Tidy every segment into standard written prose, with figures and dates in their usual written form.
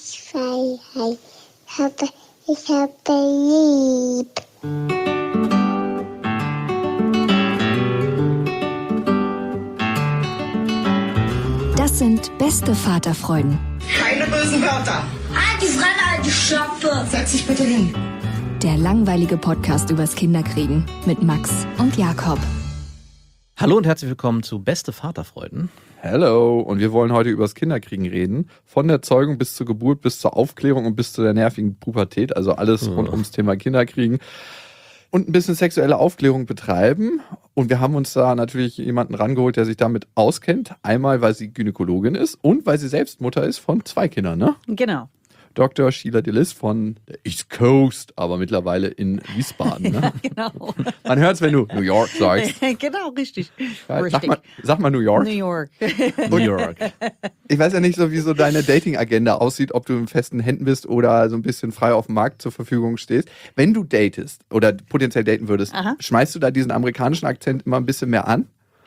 Freiheit. Ich habe lieb. Das sind beste Vaterfreuden. Keine bösen Wörter. Halt die Fremde, alte Schöpfe. Setz dich bitte hin. Der langweilige Podcast übers Kinderkriegen mit Max und Jakob. Hallo und herzlich willkommen zu Beste Vaterfreuden. Hello, und wir wollen heute über das Kinderkriegen reden. Von der Zeugung bis zur Geburt, bis zur Aufklärung und bis zu der nervigen Pubertät. Also alles rund ums Thema Kinderkriegen. Und ein bisschen sexuelle Aufklärung betreiben. Und wir haben uns da natürlich jemanden rangeholt, der sich damit auskennt. Einmal, weil sie Gynäkologin ist und weil sie selbst Mutter ist von 2 Kindern, ne? Genau. Dr. Sheila Dillis von der East Coast, aber mittlerweile in Wiesbaden. Ne? Ja, genau. Man hört es, wenn du New York sagst. Genau, richtig. Ja, Richtig. Sag mal New York. New York. New York. Ich weiß ja nicht so, wie so deine Dating-Agenda aussieht, ob du in festen Händen bist oder so ein bisschen frei auf dem Markt zur Verfügung stehst. Wenn du datest oder potenziell daten würdest, schmeißt du da diesen amerikanischen Akzent immer ein bisschen mehr an?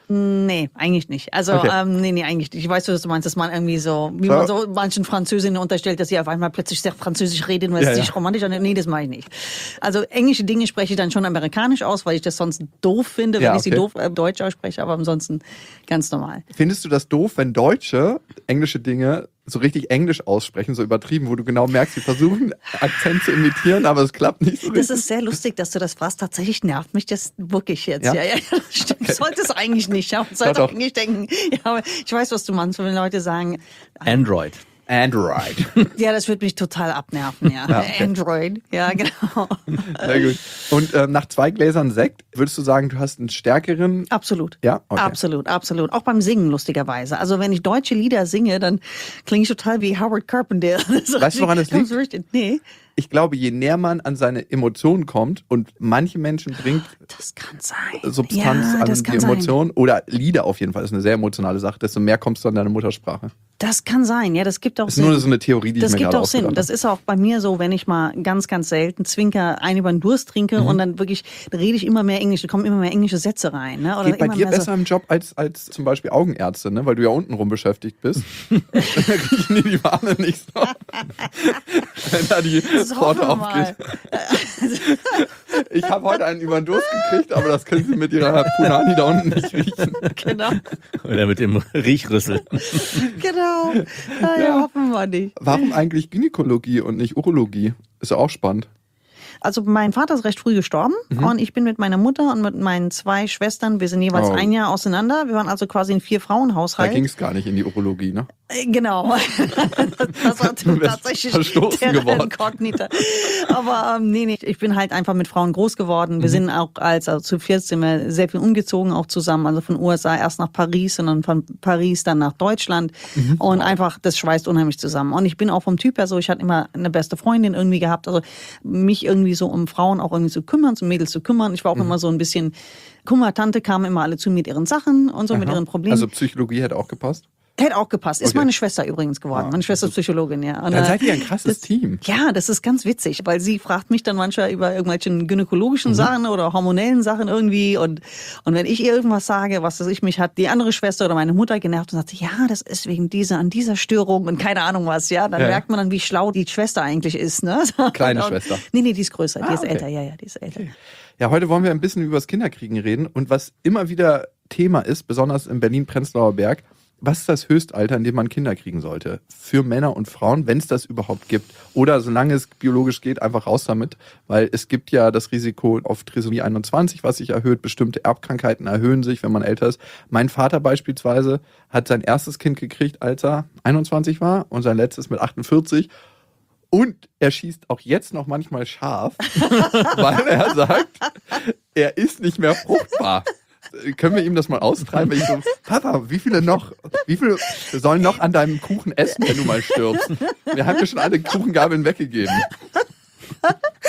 Nee, eigentlich nicht. Also, Okay. nee, eigentlich nicht. Ich weiß, was du meinst, dass man irgendwie so, wie man so manchen Französinnen unterstellt, dass sie auf einmal plötzlich sehr französisch reden, weil es sich romantisch anhört. Nee, das mache ich nicht. Also, englische Dinge spreche ich dann schon amerikanisch aus, weil ich das sonst doof finde, wenn ich sie doof Deutsch ausspreche, aber ansonsten ganz normal. Findest du das doof, wenn Deutsche englische Dinge so richtig Englisch aussprechen, so übertrieben, wo du genau merkst, sie versuchen, Akzent zu imitieren, aber es klappt nicht so richtig? Das ist sehr lustig, dass du das fragst. Tatsächlich nervt mich das wirklich jetzt. Ja? Ja, das stimmt. Okay. Sollte es eigentlich nicht. Ja, man sollte Doch. eigentlich denken, ja, aber ich weiß, was du meinst, wenn Leute sagen, Android. Android. ja, das wird mich total abnerven, ja. Okay. Android, ja, genau. Sehr gut. Und nach 2 Gläsern Sekt, würdest du sagen, du hast einen stärkeren... Absolut. Ja? Okay. Absolut, absolut. Auch beim Singen, lustigerweise. Also wenn ich deutsche Lieder singe, dann klinge ich total wie Howard Carpenter. Weißt du, woran das liegt? Nee. Ich glaube, je näher man an seine Emotionen kommt und manche Menschen bringt Das kann sein. Substanz Ja, an das die kann sein. Emotionen oder Lieder auf jeden Fall, das ist eine sehr emotionale Sache, desto mehr kommst du an deine Muttersprache. Das kann sein, ja, das gibt auch Das ist Sinn. nur so eine Theorie, die Das ich mir gibt gerade auch Sinn. ausgedacht Das habe. ist auch bei mir so, wenn ich mal ganz, ganz selten Zwinker einen über den Durst trinke und dann wirklich, da rede ich immer mehr Englisch, da kommen immer mehr englische Sätze rein. Ne? Oder Geht bei immer dir mehr besser im Job als zum Beispiel Augenärzte, ne? Weil du ja untenrum beschäftigt bist. Dann riechen die Warne nicht so. Wenn da die Das Pforte hoffen wir mal. aufgeht. Ich habe heute einen über den Durst gekriegt, aber das können Sie mit Ihrer Punani da unten nicht riechen. Genau, Oder mit dem Riechrüssel. genau. Ja, hoffen wir nicht. Warum eigentlich Gynäkologie und nicht Urologie? Ist ja auch spannend. Also mein Vater ist recht früh gestorben und ich bin mit meiner Mutter und mit meinen 2 Schwestern, wir sind jeweils Oh. ein Jahr auseinander. Wir waren also quasi ein Da 4-Frauen-Haushalt. ging es gar nicht in die Urologie, ne? Genau. Das war Du wärst tatsächlich verstoßen der geworden. Inkognita. Aber nee, ich bin halt einfach mit Frauen groß geworden. Wir sind auch also zu 4 sind wir sehr viel umgezogen auch zusammen. Also von USA erst nach Paris und dann von Paris dann nach Deutschland. Und einfach, das schweißt unheimlich zusammen. Und ich bin auch vom Typ her so, ich hatte immer eine beste Freundin irgendwie gehabt. Also mich irgendwie so um Frauen auch irgendwie zu kümmern, um Mädels zu kümmern. Ich war auch immer so ein bisschen, Kummertante kamen immer alle zu mir mit ihren Sachen und so, mit ihren Problemen. Also Psychologie hätte auch gepasst? Hätte auch gepasst. Ist Okay. meine Schwester übrigens geworden. Meine Schwester ist Psychologin, ja. Und, Dann seid ihr ein krasses Team. Ja, das ist ganz witzig, weil sie fragt mich dann manchmal über irgendwelche gynäkologischen Sachen oder hormonellen Sachen irgendwie. Und wenn ich ihr irgendwas sage, was weiß ich, mich hat die andere Schwester oder meine Mutter genervt und sagt, ja, das ist wegen an dieser Störung und keine Ahnung was, ja. Dann merkt man dann, wie schlau die Schwester eigentlich ist, ne? Kleine Und, Schwester. Nee, die ist größer, die ist okay. älter, ja, die ist älter. Ja, heute wollen wir ein bisschen über das Kinderkriegen reden. Und was immer wieder Thema ist, besonders in Berlin-Prenzlauer Berg, was ist das Höchstalter, in dem man Kinder kriegen sollte? Für Männer und Frauen, wenn es das überhaupt gibt. Oder solange es biologisch geht, einfach raus damit. Weil es gibt ja das Risiko auf Trisomie 21, was sich erhöht. Bestimmte Erbkrankheiten erhöhen sich, wenn man älter ist. Mein Vater beispielsweise hat sein erstes Kind gekriegt, als er 21 war und sein letztes mit 48. Und er schießt auch jetzt noch manchmal scharf, weil er sagt, er ist nicht mehr fruchtbar. Können wir ihm das mal austreiben? Wenn ich so, Papa, wie viele sollen noch an deinem Kuchen essen, wenn du mal stirbst? Wir haben ja schon alle Kuchengabeln weggegeben.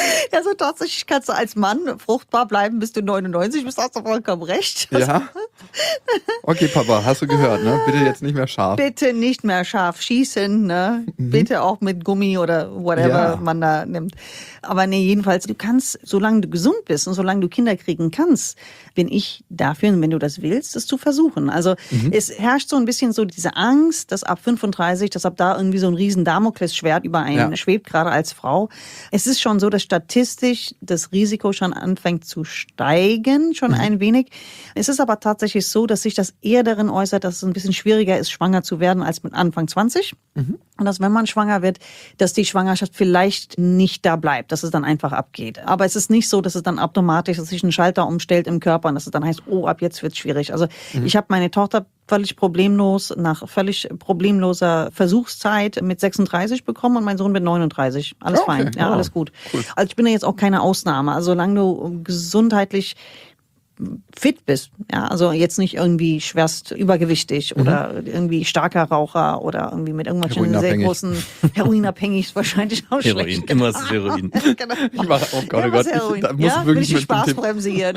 Also tatsächlich kannst du als Mann fruchtbar bleiben, bis du 99 bist, hast du vollkommen recht. Ja. Okay, Papa, hast du gehört, ne? Bitte jetzt nicht mehr scharf. Bitte nicht mehr scharf schießen, ne? Bitte auch mit Gummi oder whatever man da nimmt. Aber nee, jedenfalls, du kannst, solange du gesund bist und solange du Kinder kriegen kannst, bin ich dafür, wenn du das willst, das zu versuchen. Also es herrscht so ein bisschen so diese Angst, dass ab 35, dass ab da irgendwie so ein riesen Damoklesschwert über einen schwebt, gerade als Frau. Es ist schon so, dass statistisch das Risiko schon anfängt zu steigen, schon ein wenig. Es ist aber tatsächlich so, dass sich das eher darin äußert, dass es ein bisschen schwieriger ist, schwanger zu werden als mit Anfang 20. Und dass, wenn man schwanger wird, dass die Schwangerschaft vielleicht nicht da bleibt, dass es dann einfach abgeht. Aber es ist nicht so, dass es dann automatisch, dass sich ein Schalter umstellt im Körper und dass es dann heißt, oh, ab jetzt wird's schwierig. Also ich habe meine Tochter völlig problemlos, nach völlig problemloser Versuchszeit mit 36 bekommen und mein Sohn mit 39. Alles fein, ja, alles gut. Cool. Also ich bin ja jetzt auch keine Ausnahme. Also solange du gesundheitlich fit bist, ja, also jetzt nicht irgendwie schwerst übergewichtig oder irgendwie starker Raucher oder irgendwie mit irgendwelchen sehr großen Heroinabhängig ist wahrscheinlich auch Heroin, schlecht. immer ist Heroin. Genau. Ich mache, oh Gott, oh Gott, da muss ja, wirklich will mit ich die Spaßbremse hier.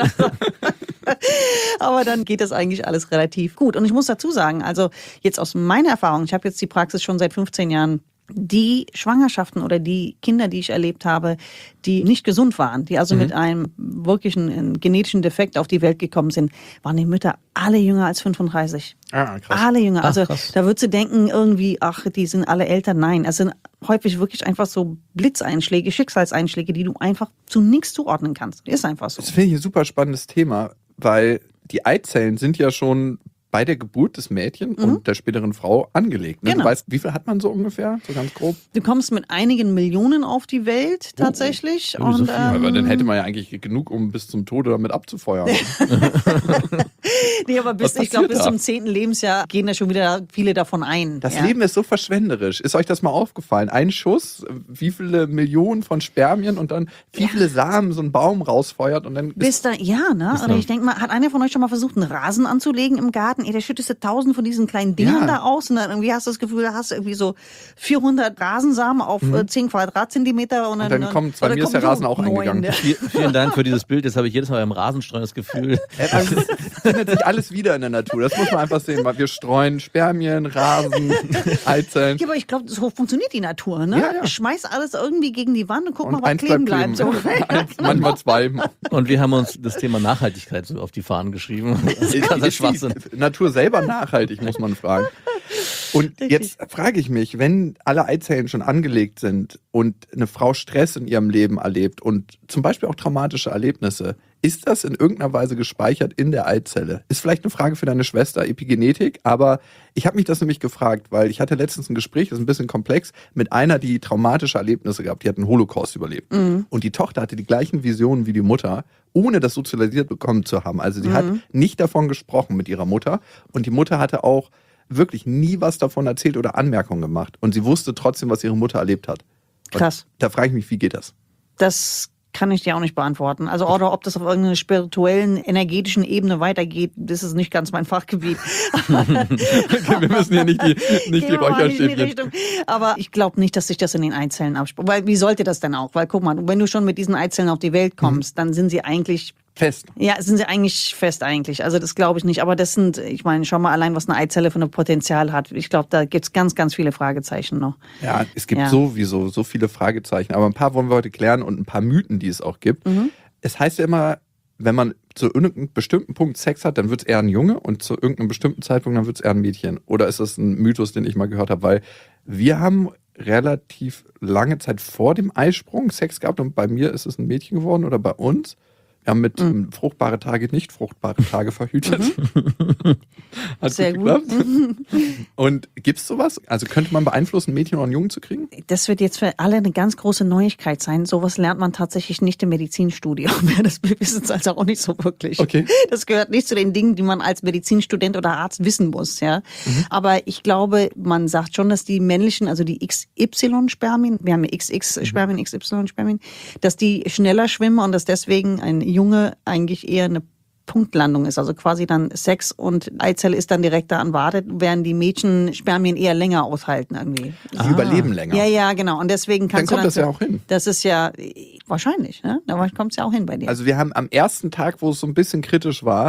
Aber dann geht das eigentlich alles relativ gut. Und ich muss dazu sagen, also jetzt aus meiner Erfahrung, ich habe jetzt die Praxis schon seit 15 Jahren, die Schwangerschaften oder die Kinder, die ich erlebt habe, die nicht gesund waren, die also mit einem wirklichen genetischen Defekt auf die Welt gekommen sind, waren die Mütter alle jünger als 35. Ah, krass. Alle jünger. Ach, also krass. da würdest du denken irgendwie, ach, die sind alle älter. Nein, es sind häufig wirklich einfach so Blitzeinschläge, Schicksalseinschläge, die du einfach zu nichts zuordnen kannst. Ist einfach so. Das finde ich ein super spannendes Thema, weil die Eizellen sind ja schon bei der Geburt des Mädchens und der späteren Frau angelegt. Ne? Genau. Du weißt, wie viel hat man so ungefähr? So ganz grob? Du kommst mit einigen Millionen auf die Welt tatsächlich. Oh, so und, viel. Aber dann hätte man ja eigentlich genug, um bis zum Tode damit abzufeuern. nee, aber Was ich glaube, bis passiert da? zum 10. Lebensjahr gehen da schon wieder viele davon ein. Das Leben ist so verschwenderisch. Ist euch das mal aufgefallen? Ein Schuss, wie viele Millionen von Spermien und dann wie viele Samen so ein Baum rausfeuert und dann Bis da, ja, ne? Oder ich denke mal, hat einer von euch schon mal versucht, einen Rasen anzulegen im Garten? Ey, der schüttest du 1000 von diesen kleinen Dingern da aus und dann irgendwie hast du das Gefühl, da hast du irgendwie so 400 Rasensamen auf 10 Quadratzentimeter und dann kommt, bei mir ist der Rasen auch eingegangen. Vielen Dank für dieses Bild. Jetzt habe ich jedes Mal beim Rasenstreuen das Gefühl. Es findet sich alles wieder in der Natur. Das muss man einfach sehen. Weil wir streuen Spermien, Rasen, Eizellen. Ja, aber ich glaube, so funktioniert die Natur, ne? Ja. Schmeiß alles irgendwie gegen die Wand und guck mal, Und was eins kleben bleibt bleibt. kleben. So. Eins, manchmal zwei. Und wir haben uns das Thema Nachhaltigkeit so auf die Fahnen geschrieben. Das ist ganzer Schwachsinn. Die Natur selber nachhaltig, muss man fragen. Und jetzt frage ich mich, wenn alle Eizellen schon angelegt sind und eine Frau Stress in ihrem Leben erlebt und zum Beispiel auch traumatische Erlebnisse, ist das in irgendeiner Weise gespeichert in der Eizelle? Ist vielleicht eine Frage für deine Schwester, Epigenetik, aber ich habe mich das nämlich gefragt, weil ich hatte letztens ein Gespräch, das ist ein bisschen komplex, mit einer, die traumatische Erlebnisse gehabt, die hat einen Holocaust überlebt. Und die Tochter hatte die gleichen Visionen wie die Mutter, ohne das sozialisiert bekommen zu haben. Also sie hat nicht davon gesprochen mit ihrer Mutter und die Mutter hatte auch wirklich nie was davon erzählt oder Anmerkungen gemacht. Und sie wusste trotzdem, was ihre Mutter erlebt hat. Und Krass. da frage ich mich, wie geht das? Das kann ich dir auch nicht beantworten. Also, oder ob das auf irgendeiner spirituellen, energetischen Ebene weitergeht, das ist nicht ganz mein Fachgebiet. Wir müssen hier nicht die Räucherstäbchen. Aber ich glaube nicht, dass sich das in den Eizellen abspielt. Weil, wie sollte das denn auch? Weil, guck mal, wenn du schon mit diesen Eizellen auf die Welt kommst, dann sind sie eigentlich Fest. Ja, sind sie eigentlich fest eigentlich. Also das glaube ich nicht. Aber das sind, ich meine, schau mal allein, was eine Eizelle für ein Potenzial hat. Ich glaube, da gibt's ganz, ganz viele Fragezeichen noch. Ja, es gibt sowieso so viele Fragezeichen. Aber ein paar wollen wir heute klären und ein paar Mythen, die es auch gibt. Es heißt ja immer, wenn man zu irgendeinem bestimmten Punkt Sex hat, dann wird es eher ein Junge und zu irgendeinem bestimmten Zeitpunkt, dann wird es eher ein Mädchen. Oder ist das ein Mythos, den ich mal gehört habe? Weil wir haben relativ lange Zeit vor dem Eisprung Sex gehabt und bei mir ist es ein Mädchen geworden oder bei uns. Wir haben mit fruchtbare Tage, nicht fruchtbare Tage verhütet. Hat sehr gut geklappt. Und gibt's sowas? Also könnte man beeinflussen, ein Mädchen oder einen Jungen zu kriegen? Das wird jetzt für alle eine ganz große Neuigkeit sein. Sowas lernt man tatsächlich nicht im Medizinstudium. Das wissen es also auch nicht so wirklich. Okay. Das gehört nicht zu den Dingen, die man als Medizinstudent oder Arzt wissen muss. Ja. Aber ich glaube, man sagt schon, dass die männlichen, also die XY-Spermien, wir haben ja XX-Spermien, XY-Spermien, dass die schneller schwimmen und dass deswegen ein Junge eigentlich eher eine Punktlandung ist, also quasi dann Sex und Eizelle ist dann direkt da an Wartet, während die Mädchen Spermien eher länger aushalten irgendwie. Sie überleben länger. Ja, genau. Und deswegen kannst Dann kommt du das ja auch hin. Das ist ja wahrscheinlich, ne? Da kommt es ja auch hin bei dir. Also wir haben am ersten Tag, wo es so ein bisschen kritisch war,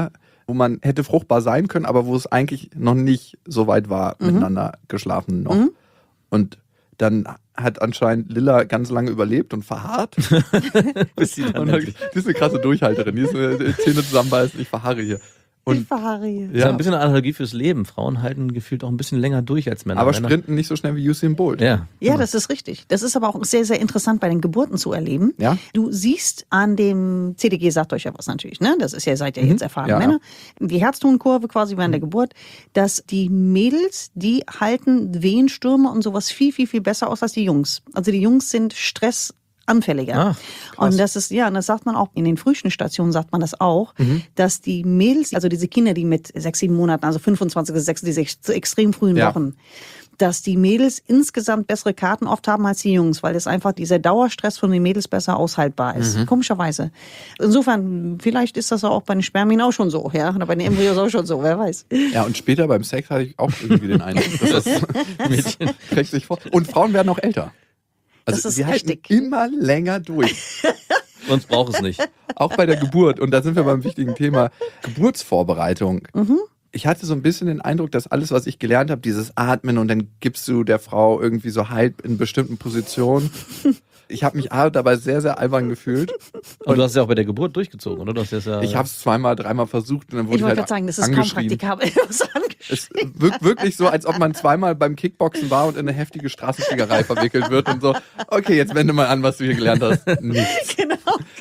wo man hätte fruchtbar sein können, aber wo es eigentlich noch nicht so weit war, miteinander geschlafen noch. Und dann hat anscheinend Lilla ganz lange überlebt und verharrt. Bis sie dann Die ist eine krasse Durchhalterin. Die ist eine Zähne zusammenbeißen, ich verharre hier. Ich verharre hier. Das ist ein bisschen eine Analogie fürs Leben. Frauen halten gefühlt auch ein bisschen länger durch als Männer. Aber Männer sprinten nicht so schnell wie Usain Bolt. Ja. Ja, das ist richtig. Das ist aber auch sehr, sehr interessant bei den Geburten zu erleben. Ja? Du siehst an dem CDG, sagt euch ja was natürlich, ne? Das ist ja, seid ihr jetzt erfahrene Ja, Männer. Die Herztonkurve quasi während der Geburt, dass die Mädels, die halten Wehenstürme und sowas viel, viel, viel besser aus als die Jungs. Also die Jungs sind stressanfälliger. Und das ist, ja, und das sagt man auch, in den Frühchenstationen sagt man das auch, dass die Mädels, also diese Kinder, die mit 6, 7 Monaten, also 25 bis 6, diese extrem frühen Wochen, dass die Mädels insgesamt bessere Karten oft haben als die Jungs, weil das einfach dieser Dauerstress von den Mädels besser aushaltbar ist. Komischerweise. Insofern, vielleicht ist das auch bei den Spermien auch schon so, ja, oder bei den Embryos auch schon so, wer weiß. Ja, und später beim Sex hatte ich auch irgendwie den Eindruck, dass das Mädchen trägt sich vor. Und Frauen werden auch älter. Also Das ist sie halten richtig. immer länger durch. Sonst braucht es nicht. Auch bei der Geburt. Und da sind wir beim wichtigen Thema Geburtsvorbereitung. Ich hatte so ein bisschen den Eindruck, dass alles, was ich gelernt habe, dieses Atmen und dann gibst du der Frau irgendwie so Halt in bestimmten Positionen. Ich habe mich dabei sehr, sehr albern gefühlt. Und du hast es ja auch bei der Geburt durchgezogen, oder? Du hast das ja Ich habe es 2-mal, 3-mal versucht und dann wurde Ich ich wollte halt gerade sagen, das ist kaum angeschrien. praktikabel. Es wirkt wirklich so, als ob man 2-mal beim Kickboxen war und in eine heftige Straßenschlägerei verwickelt wird und so. Okay, jetzt wende mal an, was du hier gelernt hast. Nichts. Genau.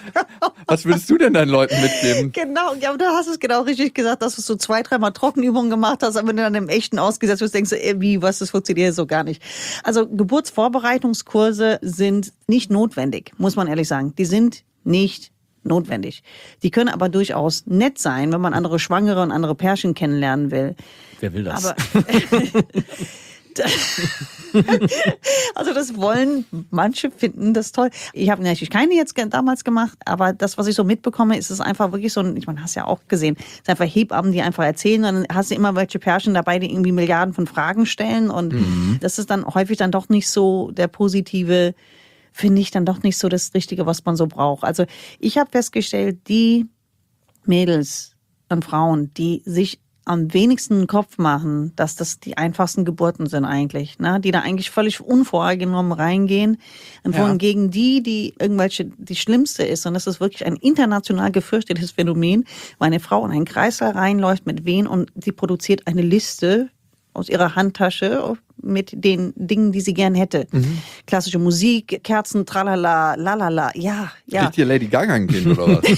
Was würdest du denn deinen Leuten mitgeben? Genau, ja, aber du hast es genau richtig gesagt, dass du so 2, 3-mal Trockenübungen gemacht hast, aber wenn du dann im Echten ausgesetzt wirst, denkst du, wie, was, das funktioniert so gar nicht. Also Geburtsvorbereitungskurse sind nicht notwendig, muss man ehrlich sagen. Die sind nicht notwendig. Die können aber durchaus nett sein, wenn man andere Schwangere und andere Pärchen kennenlernen will. Wer will das? Aber also das wollen, manche finden das toll. Ich habe natürlich keine jetzt damals gemacht, aber das, was ich so mitbekomme, ist es einfach wirklich so ein, ich meine, hast ja auch gesehen, es sind einfach Hebammen, die einfach erzählen und dann hast du immer welche Pärchen dabei, die irgendwie Milliarden von Fragen stellen und das ist dann häufig dann doch nicht so der positive, finde ich dann doch nicht so das Richtige, was man so braucht. Also ich habe festgestellt, die Mädels und Frauen, die sich am wenigsten den Kopf machen, dass das die einfachsten Geburten sind eigentlich, ne? Die da eigentlich völlig unvorgenommen reingehen. Und gegen die die schlimmste ist, und das ist wirklich ein international gefürchtetes Phänomen, weil eine Frau in einen Kreislauf reinläuft mit Wehen und sie produziert eine Liste aus ihrer Handtasche mit den Dingen, die sie gern hätte. Klassische Musik, Kerzen, tralala, lalala, ja. Kriegt hier Lady Gaga ein Kind oder was?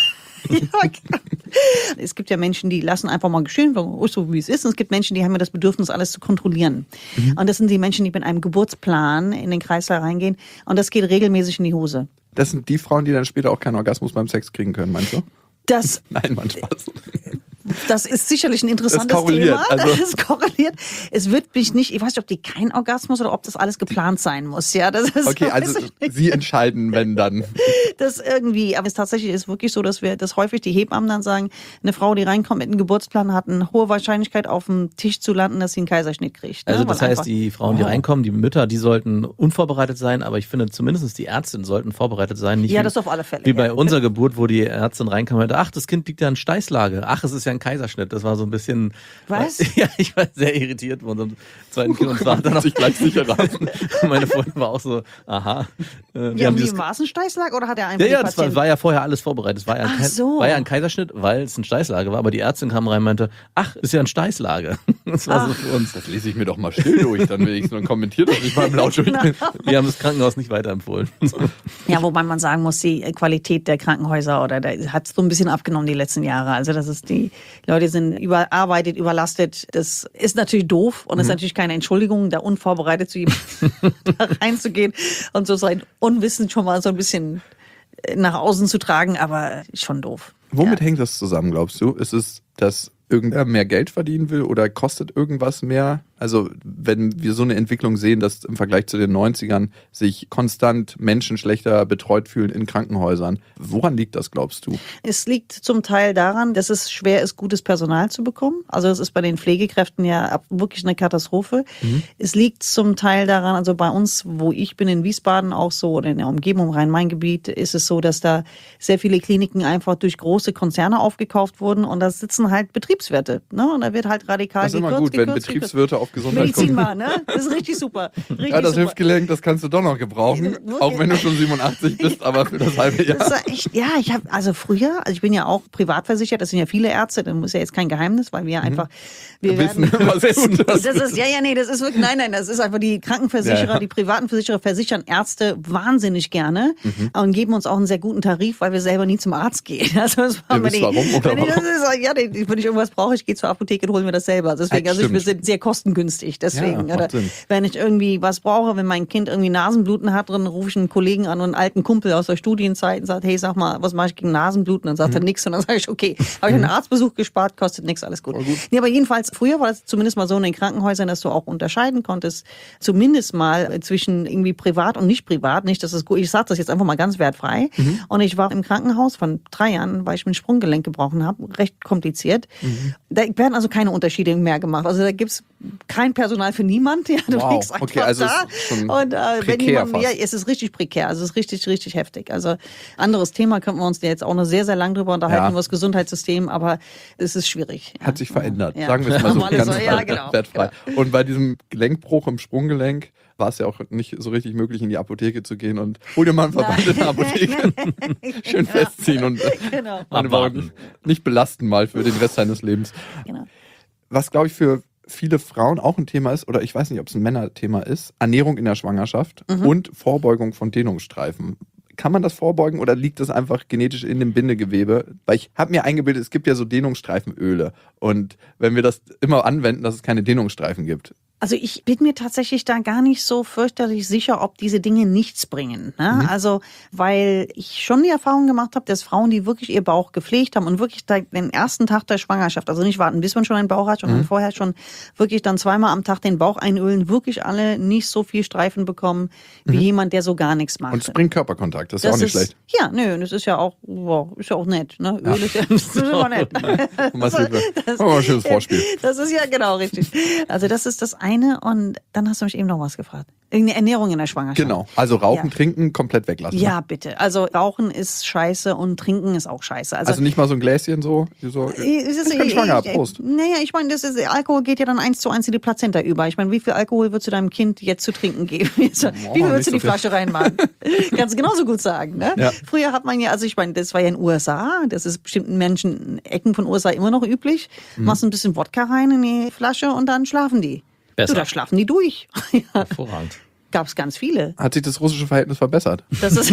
Ja, genau. Es gibt ja Menschen, die lassen einfach mal geschehen, so wie es ist. Und es gibt Menschen, die haben ja das Bedürfnis, alles zu kontrollieren. Und das sind die Menschen, die mit einem Geburtsplan in den Kreislauf reingehen. Und das geht regelmäßig in die Hose. Das sind die Frauen, die dann später auch keinen Orgasmus beim Sex kriegen können, meinst du? Nein, Mann, Spaß. Das ist sicherlich ein interessantes Das korreliert, Thema. also. Das korreliert. Es wird mich nicht, ich weiß nicht, ob die kein Orgasmus oder ob das alles geplant sein muss. Ja, das ist, Okay, also sie entscheiden, wenn dann. Das irgendwie, aber es tatsächlich ist wirklich so, dass häufig die Hebammen dann sagen, eine Frau, die reinkommt mit einem Geburtsplan, hat eine hohe Wahrscheinlichkeit auf dem Tisch zu landen, dass sie einen Kaiserschnitt kriegt. Ne? Also das Weil heißt, die Frauen, die reinkommen, die Mütter, die sollten unvorbereitet sein, aber ich finde zumindest die Ärztinnen sollten vorbereitet sein. Nicht ja, wie, das auf alle Fälle. wie bei ja. unserer Geburt, wo die Ärztin reinkam und meinte, ach, das Kind liegt ja in Steißlage. Ach, es ist ja ein Kaiserschnitt. Das war so ein bisschen... Was? Ja, ich war sehr irritiert von unserem zweiten Kind und zwar dann noch sich gleich sicherer. Meine Freundin war auch so, aha. Wie haben die im Maßensteißlag oder hat er einfach Ja, die das Patienten? war ja vorher alles vorbereitet. Es war ja Ach so. war ja ein Kaiserschnitt, weil es eine Steißlage war, aber die Ärztin kam rein und meinte, ach, ist ja eine Steißlage. Das war so für uns. Das lese ich mir doch mal still durch, dann will ich und kommentiert das nicht mal im Laut durch. Genau. Wir haben das Krankenhaus nicht weiterempfohlen. Ja, wobei man sagen muss, die Qualität der Krankenhäuser hat so ein bisschen abgenommen die letzten Jahre. Also das ist die Leute sind überarbeitet, überlastet. Das ist natürlich doof und ist natürlich keine Entschuldigung, da unvorbereitet zu jemandem da reinzugehen und so sein Unwissen schon mal so ein bisschen nach außen zu tragen, aber schon doof. Womit hängt das zusammen, glaubst du? Ist es, dass irgendwer mehr Geld verdienen will oder kostet irgendwas mehr? Also wenn wir so eine Entwicklung sehen, dass im Vergleich zu den 90ern sich konstant Menschen schlechter betreut fühlen in Krankenhäusern. Woran liegt das, glaubst du? Es liegt zum Teil daran, dass es schwer ist, gutes Personal zu bekommen. Also es ist bei den Pflegekräften ja wirklich eine Katastrophe. Es liegt zum Teil daran, also bei uns, wo ich bin in Wiesbaden auch so, oder in der Umgebung Rhein-Main-Gebiet, ist es so, dass da sehr viele Kliniken einfach durch große Konzerne aufgekauft wurden und da sitzen halt Betriebswirte. Ne? Und da wird halt radikal Das ist immer gut, wenn Betriebswirte auf Gesundheit Medizin gucken. mal, ne? Das ist richtig super. Richtig Ja, das super. Hüftgelenk, das kannst du doch noch gebrauchen, auch wenn du schon 87 bist, aber für das halbe Jahr. Das war echt, ja, ich bin ja auch privat versichert, das sind ja viele Ärzte, das ist ja jetzt kein Geheimnis, weil wir einfach, wir Wissen, werden, was tut das? das ist, das ist wirklich, nein, das ist einfach die Krankenversicherer, Ja. die privaten Versicherer versichern Ärzte wahnsinnig gerne und geben uns auch einen sehr guten Tarif, weil wir selber nie zum Arzt gehen. Also das Ihr wisst warum, oder warum? Wenn ich irgendwas brauche, ich gehe zur Apotheke und hole mir das selber. Deswegen, also wir Stimmt. sind sehr kostengünstig. Deswegen, Ja, macht Sinn. wenn ich irgendwie was brauche, wenn mein Kind irgendwie Nasenbluten hat, dann rufe ich einen Kollegen an und einen alten Kumpel aus der Studienzeit und sage, hey, sag mal, was mache ich gegen Nasenbluten? Dann sagt er nichts und dann sage ich, okay, habe ich einen Arztbesuch gespart, kostet nichts, alles gut. Nee, aber jedenfalls, früher war das zumindest mal so in den Krankenhäusern, dass du auch unterscheiden konntest, zumindest mal zwischen irgendwie privat und nicht privat. Nicht, dass es gut, ich sage das jetzt einfach mal ganz wertfrei. Und ich war im Krankenhaus von 3 Jahren, weil ich mir ein Sprunggelenk gebrochen habe, recht kompliziert. Da werden also keine Unterschiede mehr gemacht. Also da gibt's kein Personal für niemand. Ja, du Wow. liegst einfach Okay, also da. es ist schon Und wenn prekär jemand, fast. ja, es ist richtig prekär. Also es ist richtig, richtig heftig. Also anderes Thema, könnten wir uns jetzt auch noch sehr, sehr lang drüber unterhalten, Ja. über das Gesundheitssystem, aber es ist schwierig. Ja. Hat sich verändert, Ja. sagen wir es mal so Alles ganz so, ja, genau. wertfrei. Und bei diesem Gelenkbruch im Sprunggelenk war es ja auch nicht so richtig möglich, in die Apotheke zu gehen und hol dir mal einen Verband in der Apotheke. Schön festziehen und Genau. eine Woche nicht belasten mal für den Rest seines Lebens. Genau. Was, glaube ich, für viele Frauen auch ein Thema ist, oder ich weiß nicht, ob es ein Männerthema ist, Ernährung in der Schwangerschaft und Vorbeugung von Dehnungsstreifen. Kann man das vorbeugen oder liegt das einfach genetisch in dem Bindegewebe? Weil ich habe mir eingebildet, es gibt ja so Dehnungsstreifenöle. Und wenn wir das immer anwenden, dass es keine Dehnungsstreifen gibt. Also ich bin mir tatsächlich da gar nicht so fürchterlich sicher, ob diese Dinge nichts bringen. Ne? Also weil ich schon die Erfahrung gemacht habe, dass Frauen, die wirklich ihr Bauch gepflegt haben und wirklich den ersten Tag der Schwangerschaft, also nicht warten, bis man schon einen Bauch hat, sondern vorher schon wirklich dann 2-mal am Tag den Bauch einölen, wirklich alle nicht so viel Streifen bekommen, wie jemand, der so gar nichts macht. Und es bringt Körperkontakt, das ist ja auch nicht schlecht. Ja, nö, das ist ja auch, wow, ist ja auch nett. Ne? Öl ist ja das ist immer nett. Ein schönes Vorspiel. Das ist ja genau richtig. Also das ist das eine und dann hast du mich eben noch was gefragt. Irgendeine Ernährung in der Schwangerschaft. Genau, also Rauchen, Ja. Trinken komplett weglassen. Ja, bitte. Also Rauchen ist scheiße und Trinken ist auch scheiße. Also nicht mal so ein Gläschen so ich bin schwanger, Prost. Naja, ich meine, Alkohol geht ja dann 1:1 in die Plazenta über. Ich meine, wie viel Alkohol würdest du deinem Kind jetzt zu trinken geben? Wie viel würdest du so die viel. Flasche reinmachen? Kannst du genauso gut sagen, ne? Ja. Früher hat man ja, also ich meine, das war ja in den USA, das ist bestimmten Menschen, Ecken von USA immer noch üblich. Machst ein bisschen Wodka rein in die Flasche und dann schlafen die. Besser. Du, da schlafen die durch. Ja, Hervorragend. gab's ganz viele. Hat sich das russische Verhältnis verbessert? Das ist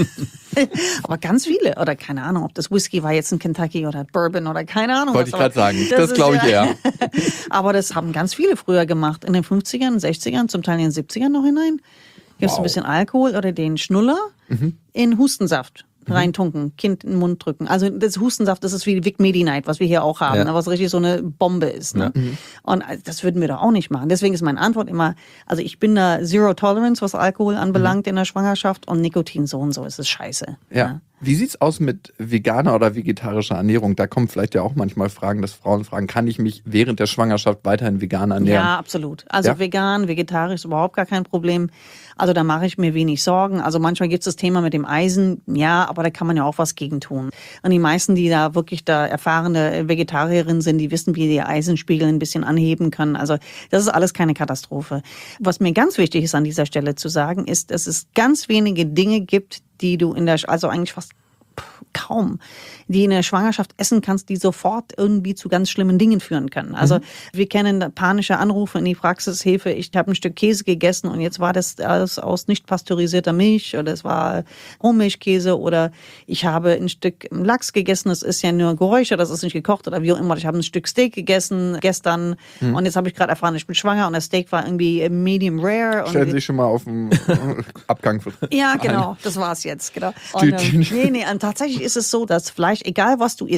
aber ganz viele. Oder keine Ahnung, ob das Whisky war jetzt in Kentucky oder Bourbon oder keine Ahnung. Wollte ich was, gerade aber sagen. Das ist glaube ich eher. Aber das haben ganz viele früher gemacht. In den 50ern, 60ern, zum Teil in den 70ern noch hinein. Gibst Wow. ein bisschen Alkohol oder den Schnuller in Hustensaft reintunken, Kind in den Mund drücken. Also das Hustensaft, das ist wie Vic Medi-Night, was wir hier auch haben, Ja. was richtig so eine Bombe ist. Ne? Und das würden wir doch auch nicht machen. Deswegen ist meine Antwort immer, also ich bin da Zero Tolerance, was Alkohol anbelangt in der Schwangerschaft und Nikotin so und so ist es scheiße. Ja. Wie sieht's aus mit veganer oder vegetarischer Ernährung? Da kommen vielleicht ja auch manchmal Fragen, dass Frauen fragen, kann ich mich während der Schwangerschaft weiterhin vegan ernähren? Ja, absolut. Also Ja? vegan, vegetarisch ist überhaupt gar kein Problem. Also da mache ich mir wenig Sorgen. Also manchmal gibt es das Thema mit dem Eisen, ja, aber da kann man ja auch was gegen tun. Und die meisten, die da wirklich da erfahrene Vegetarierinnen sind, die wissen, wie die Eisenspiegel ein bisschen anheben können. Also das ist alles keine Katastrophe. Was mir ganz wichtig ist an dieser Stelle zu sagen, ist, dass es ganz wenige Dinge gibt, die du also eigentlich fast kaum, die in der Schwangerschaft essen kannst, die sofort irgendwie zu ganz schlimmen Dingen führen können. Also wir kennen panische Anrufe in die Praxishilfe, ich habe ein Stück Käse gegessen und jetzt war das alles aus nicht pasteurisierter Milch oder es war Rohmilchkäse oder ich habe ein Stück Lachs gegessen, das ist ja nur geräuchert, das ist nicht gekocht oder wie auch immer. Ich habe ein Stück Steak gegessen gestern und jetzt habe ich gerade erfahren, ich bin schwanger und das Steak war irgendwie medium rare. Stellen Und Sie sich schon mal auf den Abgang. ja, genau, das war's jetzt, genau. Und, Tütchen. nee, und tatsächlich ist es so, dass Fleisch, egal was du isst,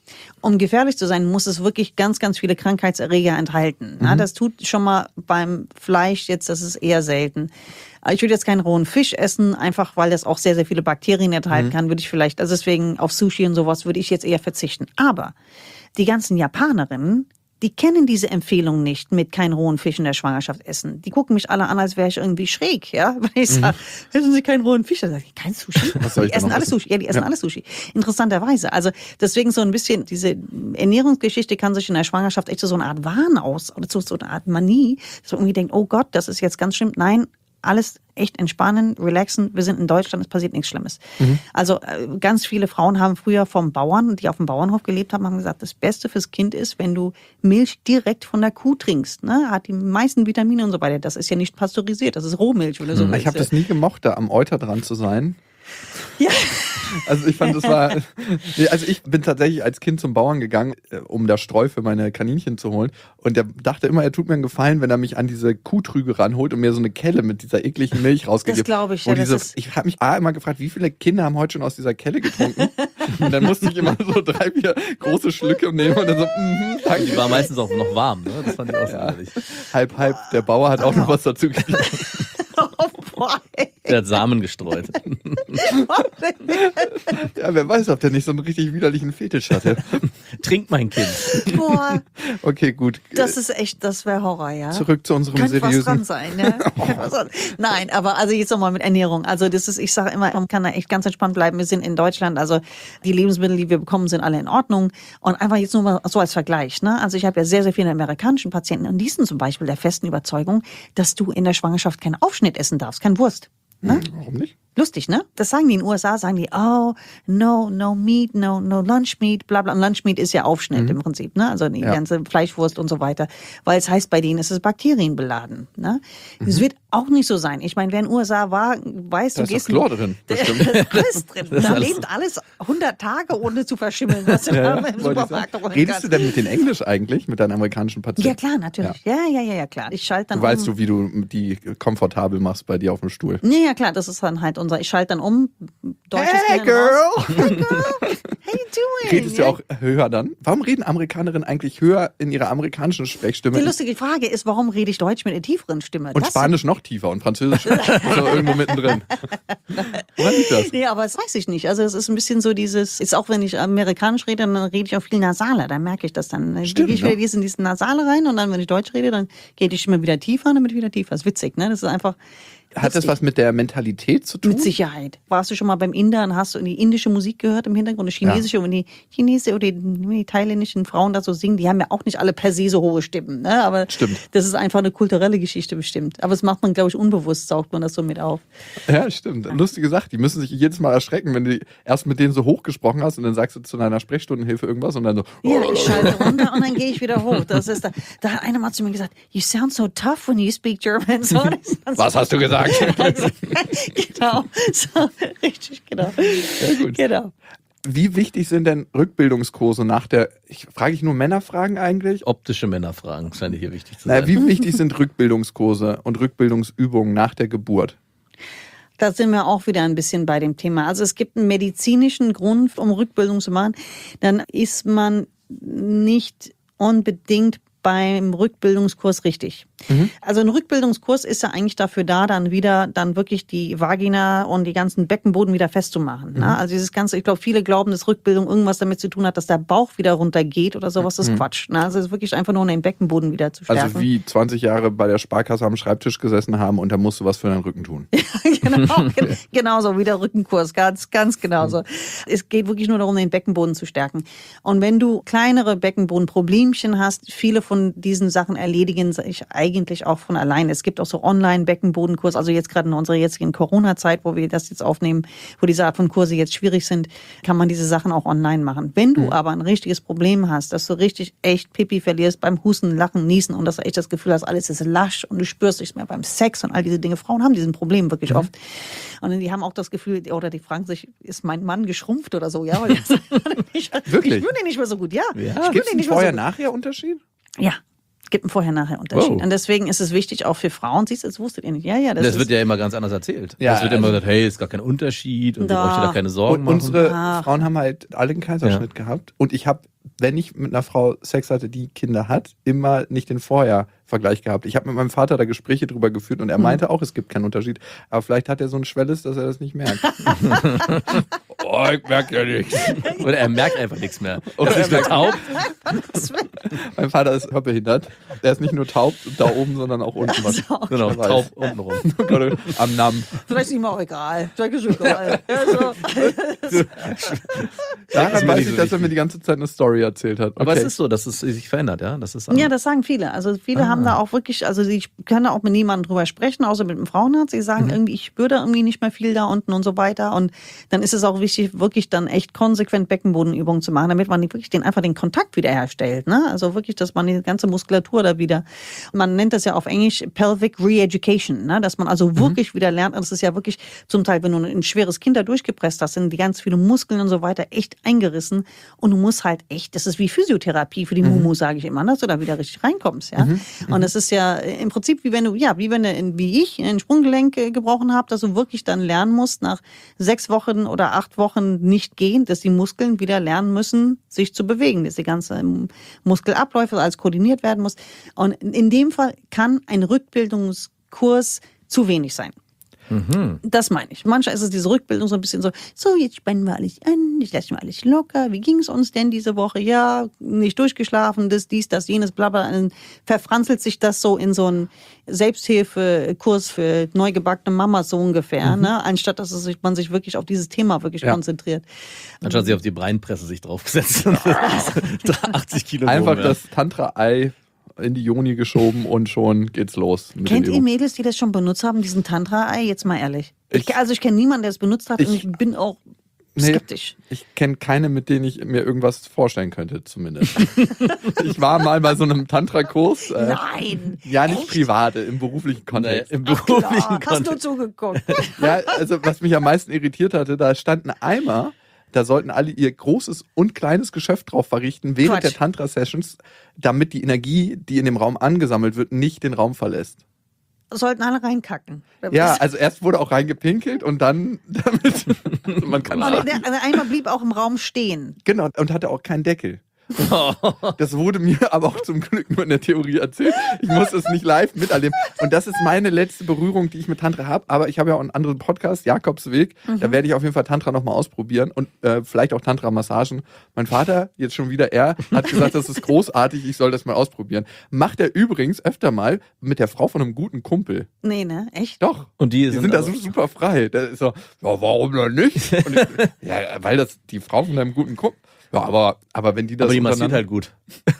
Um gefährlich zu sein, muss es wirklich ganz, ganz viele Krankheitserreger enthalten. Na, das tut schon mal beim Fleisch jetzt, das ist eher selten. Ich würde jetzt keinen rohen Fisch essen, einfach weil das auch sehr, sehr viele Bakterien enthalten kann, würde ich vielleicht, also deswegen auf Sushi und sowas würde ich jetzt eher verzichten. Aber die ganzen Japanerinnen, die kennen diese Empfehlung nicht mit keinen rohen Fisch in der Schwangerschaft essen. Die gucken mich alle an, als wäre ich irgendwie schräg, ja. Wenn ich sage, essen Sie keinen rohen Fisch? Dann sage ich, kein Sushi? Was soll ich Die essen denn noch alles essen? Sushi. Ja, die essen alles Sushi. Interessanterweise. Also deswegen so ein bisschen, diese Ernährungsgeschichte kann sich in der Schwangerschaft echt so eine Art Wahn oder so eine Art Manie, dass man irgendwie denkt, oh Gott, das ist jetzt ganz schlimm. Nein, alles echt entspannen, relaxen. Wir sind in Deutschland, es passiert nichts Schlimmes. Also ganz viele Frauen haben früher vom Bauern, die auf dem Bauernhof gelebt haben, haben gesagt, das Beste fürs Kind ist, wenn du Milch direkt von der Kuh trinkst. Ne? Hat die meisten Vitamine und so weiter. Das ist ja nicht pasteurisiert, das ist Rohmilch oder so. Ich habe das nie gemocht, da am Euter dran zu sein. Ja. Also ich fand, also ich bin tatsächlich als Kind zum Bauern gegangen, um da Streu für meine Kaninchen zu holen. Und der dachte immer, er tut mir einen Gefallen, wenn er mich an diese Kuhtrüge ranholt und mir so eine Kelle mit dieser ekligen Milch rausgibt. Das glaube ich, ja. Ich habe mich immer gefragt, wie viele Kinder haben heute schon aus dieser Kelle getrunken? Und dann musste ich immer so 3, 4 große Schlücke nehmen und dann so, danke. Die war meistens auch noch warm, ne? Das fand ich auch so ehrlich. Halb. Der Bauer hat auch noch was dazu gegeben. Oh boy. Der hat Samen gestreut. Ja, wer weiß, ob der nicht so einen richtig widerlichen Fetisch hatte. Trink mein Kind. Boah, Okay, gut. das ist echt, das wäre Horror, ja. Zurück zu unserem Könnte was dran seriösen... sein, ne? Nein, aber also jetzt nochmal mit Ernährung. Also das ist, ich sage immer, man kann da echt ganz entspannt bleiben. Wir sind in Deutschland, also die Lebensmittel, die wir bekommen, sind alle in Ordnung. Und einfach jetzt nur mal so als Vergleich, ne? Also ich habe ja sehr, sehr viele amerikanischen Patienten und die sind zum Beispiel der festen Überzeugung, dass du in der Schwangerschaft keinen Aufschnitt essen darfst, kein Wurst. Ne? Warum nicht? Lustig, ne? Das sagen die in den USA, sagen die, oh, no meat, no lunch meat, bla bla. Und Lunch meat ist ja Aufschnitt im Prinzip, ne? Also die ganze Fleischwurst und so weiter. Weil es heißt, bei denen ist es bakterienbeladen, ne? Es wird auch nicht so sein. Ich meine, wer in den USA war, weiß, Da du ist gehst... doch Chlor drin. Da ist alles drin. Da lebt alles 100 Tage, ohne zu verschimmeln, was du da im Wollte ich Supermarkt sagen. holen Redest kannst. du denn mit denen Englisch eigentlich, mit deinen amerikanischen Patienten? Ja, klar, natürlich. Ja, klar. Ich schalte dann Weißt du, wie du die komfortabel machst bei dir auf dem Stuhl? Ja, klar, das ist dann halt unser, ich schalte dann um, deutsches Hey, Gehirn raus. girl! Hey, girl! How you doing? Redest du auch höher dann? Warum reden Amerikanerinnen eigentlich höher in ihrer amerikanischen Sprechstimme? Die lustige Frage ist, warum rede ich Deutsch mit einer tieferen Stimme? Und Das- Spanisch noch tiefer und Französisch so irgendwo mittendrin. Woran liegt das? Nee, aber das weiß ich nicht. Also es ist ein bisschen so dieses, ist auch wenn ich amerikanisch rede, dann rede ich auch viel nasaler, dann merke ich das dann. Dann Stimmt, gehe ich ne? wieder in diesen Nasale rein und dann, wenn ich Deutsch rede, dann geht die Stimme wieder tiefer und dann wird wieder tiefer. Das ist witzig, ne? Das ist einfach... Hat das was mit der Mentalität zu tun? Mit Sicherheit. Warst du schon mal beim Inder und hast du die indische Musik gehört im Hintergrund, die chinesische, und die chinesische oder die thailändischen Frauen da so singen, die haben ja auch nicht alle per se so hohe Stimmen, ne? Aber Stimmt. das ist einfach eine kulturelle Geschichte bestimmt. Aber das macht man, glaube ich, unbewusst, saugt man das so mit auf. Ja, stimmt. Lustige Sache. Die müssen sich jedes Mal erschrecken, wenn du erst mit denen so hoch gesprochen hast und dann sagst du zu deiner Sprechstundenhilfe irgendwas und dann so... Ja, ich schalte runter und dann gehe ich wieder hoch. Das ist da hat einer mal zu mir gesagt, you sound so tough when you speak German. So, Was hast du gesagt? Genau, so, richtig, genau. Sehr gut. Genau. Wie wichtig sind denn Rückbildungskurse nach der... Frage ich nur Männerfragen eigentlich? Optische Männerfragen scheinen hier wichtig zu sein. Na, wie wichtig sind Rückbildungskurse und Rückbildungsübungen nach der Geburt? Da sind wir auch wieder ein bisschen bei dem Thema. Also es gibt einen medizinischen Grund, um Rückbildung zu machen. Dann ist man nicht unbedingt beim Rückbildungskurs richtig. Also ein Rückbildungskurs ist ja eigentlich dafür da, dann wirklich die Vagina und die ganzen Beckenboden wieder festzumachen. Ne? Also dieses ganze, ich glaube, viele glauben, dass Rückbildung irgendwas damit zu tun hat, dass der Bauch wieder runtergeht oder sowas. Das ist Quatsch. Ne? Also es ist wirklich einfach nur, um den Beckenboden wieder zu stärken. Also wie 20 Jahre bei der Sparkasse am Schreibtisch gesessen haben und da musst du was für deinen Rücken tun. Genau so, wie der Rückenkurs, ganz genau so. Es geht wirklich nur darum, den Beckenboden zu stärken. Und wenn du kleinere Beckenbodenproblemchen hast, viele von diesen Sachen erledigen sich eigentlich auch von allein. Es gibt auch so Online-Beckenbodenkurs, also jetzt gerade in unserer jetzigen Corona-Zeit, wo wir das jetzt aufnehmen, wo diese Art von Kurse jetzt schwierig sind, kann man diese Sachen auch online machen. Wenn du aber ein richtiges Problem hast, dass du richtig echt Pipi verlierst beim Husten, Lachen, Niesen und dass du echt das Gefühl hast, alles ist lasch und du spürst nichts mehr beim Sex und all diese Dinge. Frauen haben diesen Problem wirklich oft. Und die haben auch das Gefühl, oder die fragen sich, ist mein Mann geschrumpft oder so? Ja, weil ich Wirklich? spüre den nicht mehr so gut. Ja, ich spüre Gibt es den einen nicht mehr so gut. Vorher-Nachher-Unterschied? Ja, es gibt einen Vorher-Nachher-Unterschied. Wow. Und deswegen ist es wichtig auch für Frauen. Siehst du, das wusstet ihr nicht. Ja, Das ist, wird ja immer ganz anders erzählt. Ja, das wird immer also- gesagt, hey, ist gar kein Unterschied und ihr Da. braucht euch da keine Sorgen Und machen. unsere Ach. Frauen haben halt alle einen Kaiserschnitt gehabt. Und ich habe wenn ich mit einer Frau Sex hatte, die Kinder hat, immer nicht den Vorher-Vergleich gehabt. Ich habe mit meinem Vater da Gespräche drüber geführt und er meinte auch, es gibt keinen Unterschied. Aber vielleicht hat er so ein Schwelles, dass er das nicht merkt. Oh, ich merke ja nichts. Oder er merkt einfach nichts mehr. Oder er ist nur taub. Mein Vater ist hörbehindert. Er ist nicht nur taub da oben, sondern auch unten. Was Genau, weiß. taub untenrum. Am Namen. Vielleicht ist ihm auch egal. Vielleicht ist es egal. Also, Daran weiß ich, dass er mir die ganze Zeit eine Story erzählt hat. Aber es Okay. ist so, dass es sich verändert, ja? Das ist ja, das sagen viele. Also viele haben da auch wirklich, also sie können da auch mit niemandem drüber sprechen, außer mit einem Frauenarzt. Sie sagen irgendwie, ich spüre da irgendwie nicht mehr viel da unten und so weiter. Und dann ist es auch wichtig, wirklich dann echt konsequent Beckenbodenübungen zu machen, damit man wirklich einfach den Kontakt wiederherstellt. Ne? Also wirklich, dass man die ganze Muskulatur da wieder, man nennt das ja auf Englisch Pelvic Re-Education, ne? Dass man also wirklich wieder lernt. Und das ist ja wirklich zum Teil, wenn du ein schweres Kind da durchgepresst hast, sind die ganz viele Muskeln und so weiter echt eingerissen. Und du musst halt echt, das ist wie Physiotherapie für die Mumu, sage ich immer, dass du da wieder richtig reinkommst. Ja? Und das ist ja im Prinzip wie wenn du wie ich ein Sprunggelenk gebrochen habe, dass du wirklich dann lernen musst, nach 6 Wochen oder 8 Wochen nicht gehen, dass die Muskeln wieder lernen müssen, sich zu bewegen, dass die ganze Muskelabläufe alles koordiniert werden muss. Und in dem Fall kann ein Rückbildungskurs zu wenig sein. Das meine ich. Manchmal ist es diese Rückbildung so ein bisschen so, jetzt spannen wir alles an, ich lasse mal alles locker. Wie ging es uns denn diese Woche? Ja, nicht durchgeschlafen, dies, das, jenes, bla bla. Dann verfranzelt sich das so in so einen Selbsthilfekurs für neugebackene Mamas so ungefähr, ne? Anstatt dass man sich wirklich auf dieses Thema wirklich konzentriert. Anstatt sie auf die Breinpresse sich draufgesetzt und 80 Kilo Einfach Wurm, das Tantra-Ei in die Joni geschoben und schon geht's los. Mit Kennt den ihr Übungen. Mädels, die das schon benutzt haben, diesen Tantra-Ei? Jetzt mal ehrlich. Ich kenne niemanden, der es benutzt hat und ich bin auch skeptisch. Ich kenne keine, mit denen ich mir irgendwas vorstellen könnte, zumindest. Ich war mal bei so einem Tantra-Kurs. Nein! Ja, nicht Echt? privat, im beruflichen Kontext. Im beruflichen Klar, hast du Kontext. zugeguckt. Ja, also was mich am meisten irritiert hatte, da stand ein Eimer, da sollten alle ihr großes und kleines Geschäft drauf verrichten während Quatsch. der Tantra-Sessions, damit die Energie, die in dem Raum angesammelt wird, nicht den Raum verlässt. Sollten alle reinkacken. Ja, also erst wurde auch reingepinkelt und dann damit also man kann Aber der Eimer blieb auch im Raum stehen. genau und hatte auch keinen Deckel. Das wurde mir aber auch zum Glück nur in der Theorie erzählt. Ich muss es nicht live miterleben. Und das ist meine letzte Berührung, die ich mit Tantra habe. Aber ich habe ja auch einen anderen Podcast, Jakobsweg. Da werde ich auf jeden Fall Tantra nochmal ausprobieren und vielleicht auch Tantra-Massagen. Mein Vater, jetzt schon wieder er, hat gesagt, das ist großartig, ich soll das mal ausprobieren. Macht er übrigens öfter mal mit der Frau von einem guten Kumpel. Nee, ne? Echt? Doch. Und die sind da aber- so super frei. Der ist so, ja, warum denn nicht? Und ich, ja, weil das die Frau von deinem guten Kumpel. Ja, aber wenn die das Aber die massiert untereinander- halt gut.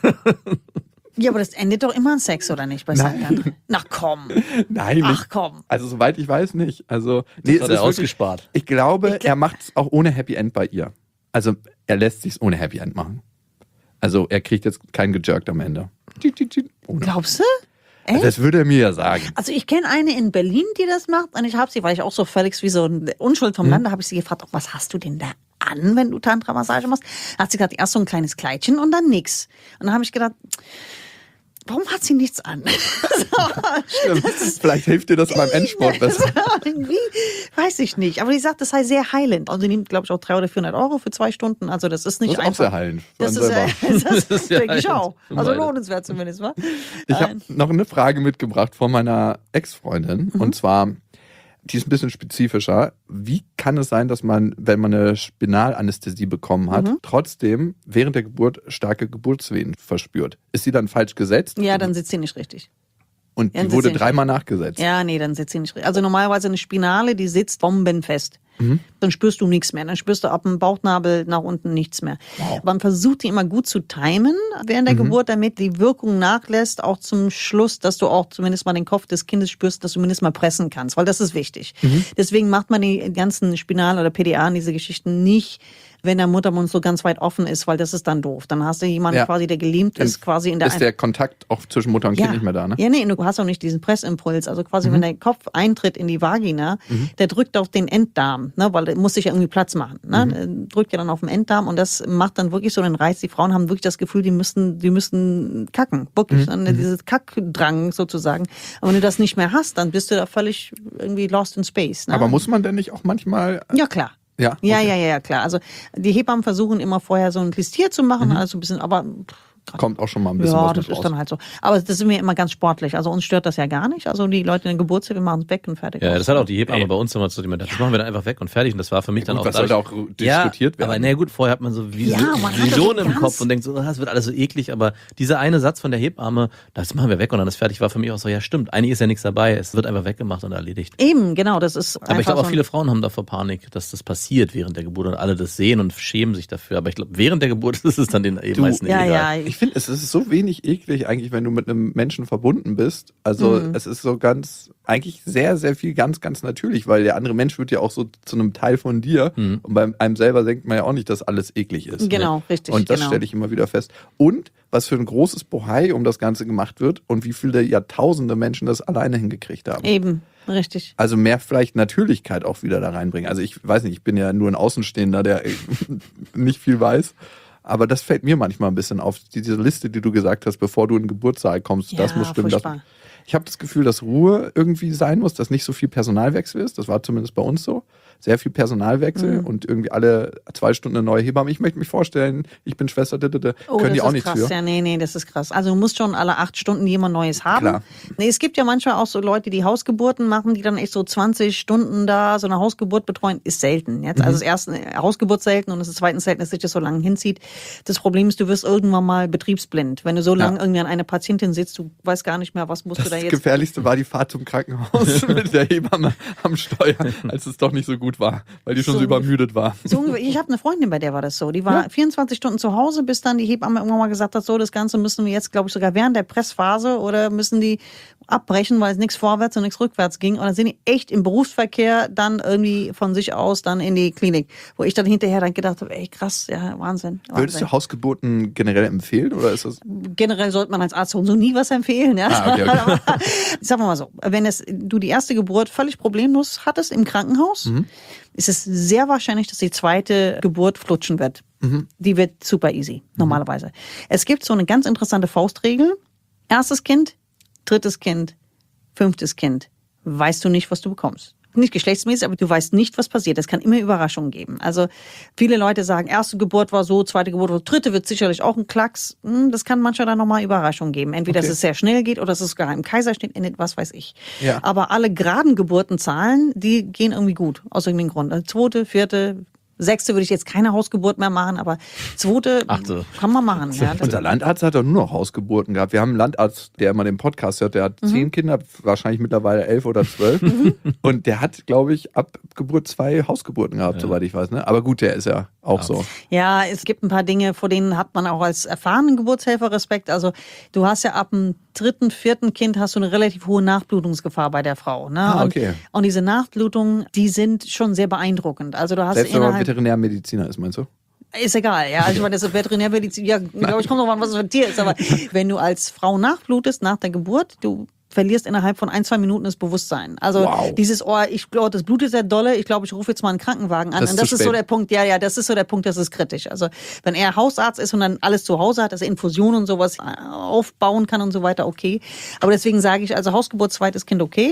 Ja, aber das endet doch immer in Sex, oder nicht? Bei Satan? Na komm. Nein, Ach nicht. komm. Also soweit ich weiß nicht. Also nee, Das hat er wirklich- ausgespart. Ich glaube, er macht es auch ohne Happy End bei ihr. Also er lässt sich's ohne Happy End machen. Also er kriegt jetzt kein Gejirkt am Ende. Ohne. Glaubst du? Also das würde er mir ja sagen. Also ich kenne eine in Berlin, die das macht und ich habe sie, weil ich auch so völlig wie so eine Unschuld vom Lande, habe ich sie gefragt, was hast du denn da an, wenn du Tantra-Massage machst? Hat sie gesagt, erst so ein kleines Kleidchen und dann nix. Und dann habe ich gedacht, warum hat sie nichts an? Vielleicht hilft dir das beim Endsport besser. Irgendwie, weiß ich nicht. Aber die sagt, das sei sehr heilend. Also die nimmt, glaube ich, auch 300 oder 400 Euro für 2 Stunden. Also das ist nicht Das ist auch einfach. sehr heilend. für Das einen ist, selber. das ist ja denke ich heilend. auch. Für Also beide. lohnenswert zumindest, wa? Ich habe noch eine Frage mitgebracht von meiner Ex-Freundin. Und zwar, die ist ein bisschen spezifischer. Wie kann es sein, dass man, wenn man eine Spinalanästhesie bekommen hat, trotzdem während der Geburt starke Geburtswehen verspürt? Ist sie dann falsch gesetzt? Ja, dann sitzt sie nicht richtig. Und ja, die dann wurde sitzt sie 3-mal nachgesetzt. Ja, nee, dann sitzt sie nicht richtig. Also normalerweise eine Spinale, die sitzt bombenfest. Dann spürst du nichts mehr. Dann spürst du ab dem Bauchnabel nach unten nichts mehr. Man versucht die immer gut zu timen während der Geburt, damit die Wirkung nachlässt, auch zum Schluss, dass du auch zumindest mal den Kopf des Kindes spürst, dass du zumindest mal pressen kannst, weil das ist wichtig. Deswegen macht man die ganzen Spinal- oder PDA und diese Geschichten nicht, wenn der Muttermund so ganz weit offen ist, weil das ist dann doof. Dann hast du jemanden Ja. quasi, der gelähmt ist, quasi in der Ist der Kontakt auch zwischen Mutter und Kind nicht mehr da, ne? Ja, nee, du hast auch nicht diesen Pressimpuls. Also quasi, wenn der Kopf eintritt in die Vagina, der drückt auf den Enddarm, ne, weil der muss sich ja irgendwie Platz machen. Ne? Der drückt ja dann auf den Enddarm und das macht dann wirklich so einen Reiz. Die Frauen haben wirklich das Gefühl, die müssen kacken. Wirklich, dieses Kackdrang sozusagen. Aber wenn du das nicht mehr hast, dann bist du da völlig irgendwie lost in space. Ne? Aber muss man denn nicht auch manchmal... Ja, klar. Ja, Ja, klar. Also die Hebammen versuchen immer vorher so ein Klistier zu machen, also ein bisschen, aber kommt auch schon mal ein bisschen ja, was das mit ist raus. dann halt so. Aber das sind wir immer ganz sportlich. Also uns stört das ja gar nicht. Also die Leute in der Geburtshilfe machen es weg und fertig. Ja, aus. das hat auch die Hebamme bei uns immer so, die das machen wir dann einfach weg und fertig. Und das war für mich dann Gut, auch was soll da auch diskutiert werden? Aber na gut, vorher hat man so man hat Visionen das im ganz- Kopf und denkt so, das wird alles so eklig. Aber dieser eine Satz von der Hebamme, das machen wir weg und dann ist fertig, war für mich auch so, ja stimmt, eigentlich ist ja nichts dabei. Es wird einfach weggemacht und erledigt. Eben, genau. Das ist Aber ich glaube auch viele Frauen haben davor Panik, dass das passiert während der Geburt und alle das sehen und schämen sich dafür. Aber ich glaube, während der Geburt ist es dann den meisten ja, illegal. ja. Ich finde, es ist so wenig eklig eigentlich, wenn du mit einem Menschen verbunden bist. Also es ist so eigentlich sehr, sehr viel ganz, ganz natürlich, weil der andere Mensch wird ja auch so zu einem Teil von dir. Und bei einem selber denkt man ja auch nicht, dass alles eklig ist. Genau, richtig. Und das genau. stelle ich immer wieder fest. Und was für ein großes Bohai um das Ganze gemacht wird und wie viele Jahrtausende Menschen das alleine hingekriegt haben. Eben, richtig. Also mehr vielleicht Natürlichkeit auch wieder da reinbringen. Also ich weiß nicht, ich bin ja nur ein Außenstehender, der nicht viel weiß. Aber das fällt mir manchmal ein bisschen auf. Diese Liste, die du gesagt hast, bevor du in den Geburtssaal kommst, das Ja, muss stimmen. Das, furchtbar. ich habe das Gefühl, dass Ruhe irgendwie sein muss, dass nicht so viel Personalwechsel ist. Das war zumindest bei uns so. Sehr viel Personalwechsel und irgendwie alle 2 Stunden eine neue Hebamme. Ich möchte mich vorstellen, ich bin Schwester, können die auch nichts krass. für. Ja, nee, das ist krass. Also du musst schon alle 8 Stunden jemand Neues haben. Klar. Nee, es gibt ja manchmal auch so Leute, die Hausgeburten machen, die dann echt so 20 Stunden da so eine Hausgeburt betreuen. Ist selten. Jetzt. Also das erste Hausgeburt selten und das zweite selten, dass sich das so lange hinzieht. Das Problem ist, du wirst irgendwann mal betriebsblind. Wenn du so lange irgendwie an einer Patientin sitzt, du weißt gar nicht mehr, was musst du da Das jetzt. Gefährlichste war die Fahrt zum Krankenhaus mit der Hebamme am Steuer, als es doch nicht so gut war, weil die schon so übermüdet war. So, ich habe eine Freundin, bei der war das so. Die war 24 Stunden zu Hause, bis dann die Hebamme irgendwann mal gesagt hat, so, das Ganze müssen wir jetzt, glaube ich, sogar während der Pressphase oder müssen die abbrechen, weil es nichts vorwärts und nichts rückwärts ging. Und dann sind die echt im Berufsverkehr dann irgendwie von sich aus dann in die Klinik. Wo ich dann hinterher dann gedacht habe, ey, krass, ja, Wahnsinn. Würdest du Hausgeburten generell empfehlen oder ist das? Generell sollte man als Arzt so nie was empfehlen. Ja? Okay. Sagen wir mal so, wenn du die erste Geburt völlig problemlos hattest im Krankenhaus, ist es sehr wahrscheinlich, dass die zweite Geburt flutschen wird. Die wird super easy, normalerweise. Es gibt so eine ganz interessante Faustregel. Erstes Kind, drittes Kind, 5. Kind. Weißt du nicht, was du bekommst. Nicht geschlechtsmäßig, aber du weißt nicht, was passiert. Es kann immer Überraschungen geben. Also viele Leute sagen, erste Geburt war so, zweite Geburt war so, dritte wird sicherlich auch ein Klacks. Das kann manchmal dann nochmal Überraschungen geben. Entweder dass es sehr schnell geht oder dass es sogar im Kaiserschnitt endet, was weiß ich. Ja. Aber alle geraden Geburtenzahlen, die gehen irgendwie gut, aus irgendeinem Grund. Also 2., 4., 6. würde ich jetzt keine Hausgeburt mehr machen, aber 2. 8. kann man machen. Ja, Unser Landarzt hat doch nur noch Hausgeburten gehabt. Wir haben einen Landarzt, der immer den Podcast hört, der hat 10 Kinder, wahrscheinlich mittlerweile 11 oder 12. Und der hat, glaube ich, ab Geburt 2 Hausgeburten gehabt, soweit ich weiß. Ne? Aber gut, der ist ja auch so. Ja, es gibt ein paar Dinge, vor denen hat man auch als erfahrenen Geburtshelfer Respekt. Also du hast ja ab dem 3., 4. Kind hast du eine relativ hohe Nachblutungsgefahr bei der Frau. Ne? Ah, okay. Und diese Nachblutungen, die sind schon sehr beeindruckend. Also du hast Selbst wenn man innerhalb... Veterinärmediziner ist, meinst du? Ist egal, ja. Also ich meine, das ist Veterinärmedizin, ja, glaube ich, kommt drauf an, was es für ein Tier ist. Aber wenn du als Frau nachblutest nach der Geburt, du verlierst innerhalb von 1-2 Minuten das Bewusstsein. Also dieses, ich glaube, das Blut ist sehr dolle, ich glaube, ich rufe jetzt mal einen Krankenwagen an. Das Und das ist so der Punkt, das ist so der Punkt, das ist kritisch. Also wenn er Hausarzt ist und dann alles zu Hause hat, dass er Infusionen und sowas aufbauen kann und so weiter, okay. Aber deswegen sage ich, also Hausgeburt, 2. Kind, okay.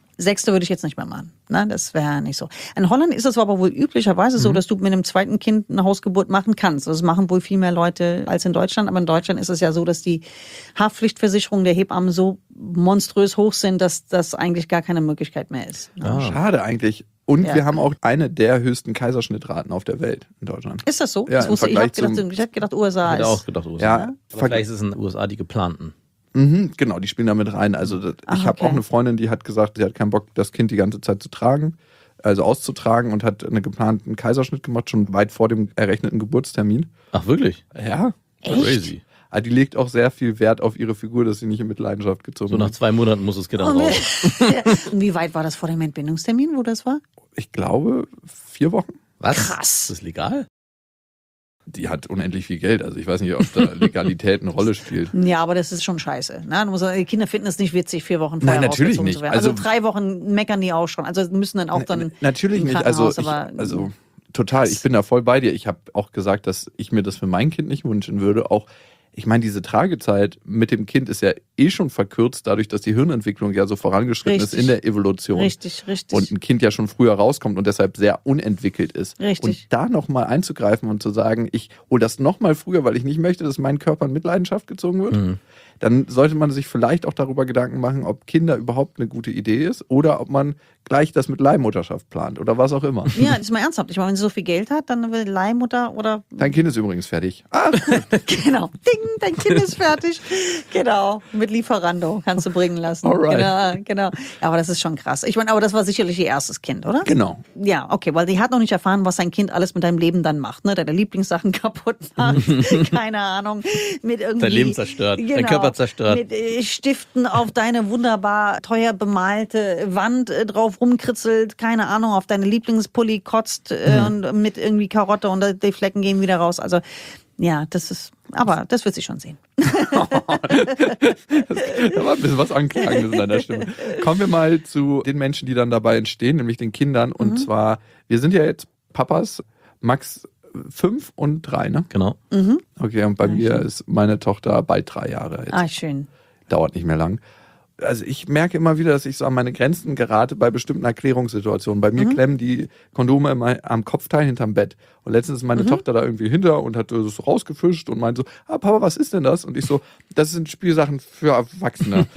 6. würde ich jetzt nicht mehr machen. Ne? Das wäre nicht so. In Holland ist es aber wohl üblicherweise so, dass du mit einem 2. Kind eine Hausgeburt machen kannst. Das machen wohl viel mehr Leute als in Deutschland. Aber in Deutschland ist es ja so, dass die Haftpflichtversicherungen der Hebammen so monströs hoch sind, dass das eigentlich gar keine Möglichkeit mehr ist. Ne? Schade eigentlich. Und Ja. wir haben auch eine der höchsten Kaiserschnittraten auf der Welt in Deutschland. Ist das so? Ja, Das im wusste ich. Vergleich Ich hab gedacht, USA Ich hätte ist. auch gedacht, USA. Ja, Aber vielleicht ist es in den USA die geplanten. Genau, die spielen da mit rein. Also ich habe okay. auch eine Freundin, die hat gesagt, sie hat keinen Bock, das Kind die ganze Zeit zu tragen, also auszutragen und hat einen geplanten Kaiserschnitt gemacht, schon weit vor dem errechneten Geburtstermin. Ach, wirklich? Ja. Crazy. Aber die legt auch sehr viel Wert auf ihre Figur, dass sie nicht in Mitleidenschaft gezogen So nach wird. 2 Monaten muss das Kind dann raus. Und wie weit war das vor dem Entbindungstermin, wo das war? Ich glaube, 4 Wochen. Was? Krass. Ist das legal? Die hat unendlich viel Geld. Also ich weiß nicht, ob da Legalität eine Rolle spielt. Ja, aber das ist schon scheiße. Ne? Du musst sagen, die Kinder finden es nicht witzig, 4 Wochen vorher Nein, natürlich rausgezogen nicht. zu werden. Also Also 3 Wochen meckern die auch schon. Also müssen dann auch dann Natürlich im nicht. Also, Krankenhaus, aber total. Ich bin da voll bei dir. Ich habe auch gesagt, dass ich mir das für mein Kind nicht wünschen würde. Auch ich meine, diese Tragezeit mit dem Kind ist ja eh schon verkürzt, dadurch, dass die Hirnentwicklung ja so vorangeschritten ist in der Evolution. Richtig. Und ein Kind ja schon früher rauskommt und deshalb sehr unentwickelt ist. Richtig. Und da nochmal einzugreifen und zu sagen, ich hole das nochmal früher, weil ich nicht möchte, dass mein Körper in Mitleidenschaft gezogen wird, dann sollte man sich vielleicht auch darüber Gedanken machen, ob Kinder überhaupt eine gute Idee ist oder ob man gleich das mit Leihmutterschaft plant oder was auch immer. Ja, das ist mal ernsthaft. Ich meine, wenn sie so viel Geld hat, dann will Leihmutter oder... Dein Kind ist übrigens fertig. Genau. Ding, dein Kind ist fertig. Genau. Mit Lieferando kannst du bringen lassen. Alright. Genau. Aber das ist schon krass. Ich meine, aber das war sicherlich ihr erstes Kind, oder? Genau. Ja, okay, weil die hat noch nicht erfahren, was sein Kind alles mit deinem Leben dann macht, ne? Deine Lieblingssachen kaputt macht, keine Ahnung, mit irgendwie... Dein Leben zerstört, dein Körper zerstört. Mit Stiften auf deine wunderbar teuer bemalte Wand drauf rumkritzelt, keine Ahnung, auf deine Lieblingspulli kotzt und mit irgendwie Karotte und die Flecken gehen wieder raus. Also ja, aber das wird sie schon sehen. Da war ein bisschen was Anklagendes in deiner Stimme. Kommen wir mal zu den Menschen, die dann dabei entstehen, nämlich den Kindern. Und zwar, wir sind ja jetzt Papas, Max 5 und 3, ne? Genau. Okay, und bei mir ist meine Tochter bald 3 Jahre jetzt. Ah, schön. Dauert nicht mehr lang. Also ich merke immer wieder, dass ich so an meine Grenzen gerate bei bestimmten Erklärungssituationen. Bei mir klemmen die Kondome immer am Kopfteil hinterm Bett. Und letztens ist meine Tochter da irgendwie hinter und hat das so rausgefischt und meint so, Papa, was ist denn das? Und ich so, das sind Spielsachen für Erwachsene.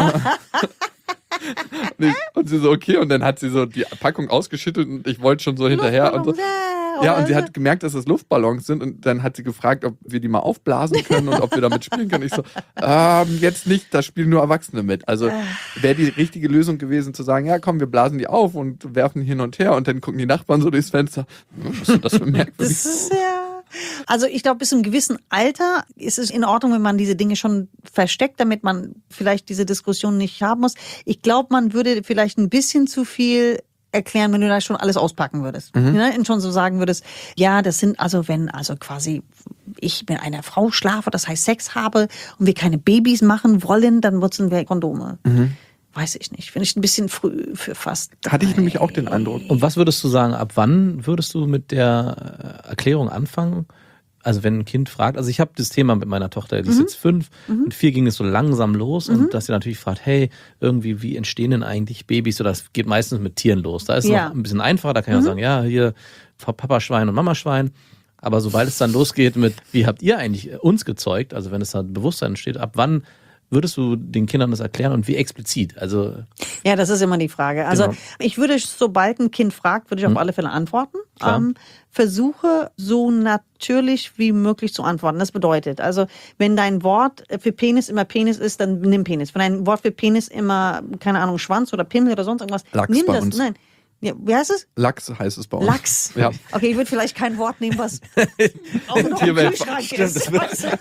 Und sie so, okay. Und dann hat sie so die Packung ausgeschüttet und ich wollte schon so hinterher und so. Ja, und sie hat gemerkt, dass das Luftballons sind und dann hat sie gefragt, ob wir die mal aufblasen können und ob wir damit spielen können. Ich so, jetzt nicht, da spielen nur Erwachsene mit. Also wäre die richtige Lösung gewesen zu sagen, ja komm, wir blasen die auf und werfen hin und her und dann gucken die Nachbarn so durchs Fenster. Was ist das für merkwürdig? Das ist Also ich glaube, bis zu einem gewissen Alter ist es in Ordnung, wenn man diese Dinge schon versteckt, damit man vielleicht diese Diskussion nicht haben muss. Ich glaube, man würde vielleicht ein bisschen zu viel erklären, wenn du da schon alles auspacken würdest. Ne? Und schon so sagen würdest, ja, das sind wenn quasi ich mit einer Frau schlafe, das heißt Sex habe und wir keine Babys machen wollen, dann nutzen wir Kondome. Weiß ich nicht. Finde ich ein bisschen früh für fast. Hatte ich nämlich auch den Eindruck. Und was würdest du sagen, ab wann würdest du mit der Erklärung anfangen? Also wenn ein Kind fragt, also ich habe das Thema mit meiner Tochter, die ist jetzt 5, mit 4 ging es so langsam los und dass sie natürlich fragt, hey, irgendwie, wie entstehen denn eigentlich Babys? Oder das geht meistens mit Tieren los. Da ist es noch ein bisschen einfacher, da kann ich auch sagen, ja, hier Papa-Schwein und Mama-Schwein. Aber sobald es dann losgeht mit, wie habt ihr eigentlich uns gezeugt, also wenn es da Bewusstsein entsteht, ab wann würdest du den Kindern das erklären und wie explizit? Also ja, das ist immer die Frage. Also ich würde, sobald ein Kind fragt, würde ich auf alle Fälle antworten. Versuche so natürlich wie möglich zu antworten. Das bedeutet, also wenn dein Wort für Penis immer Penis ist, dann nimm Penis. Wenn dein Wort für Penis immer, keine Ahnung, Schwanz oder Pimmel oder sonst irgendwas, Lachs nimm bei das. Uns. Nein. Ja, wie heißt es? Lachs heißt es bei uns. Lachs. Ja. Okay, ich würde vielleicht kein Wort nehmen, was auch noch im Kühlschrank ist.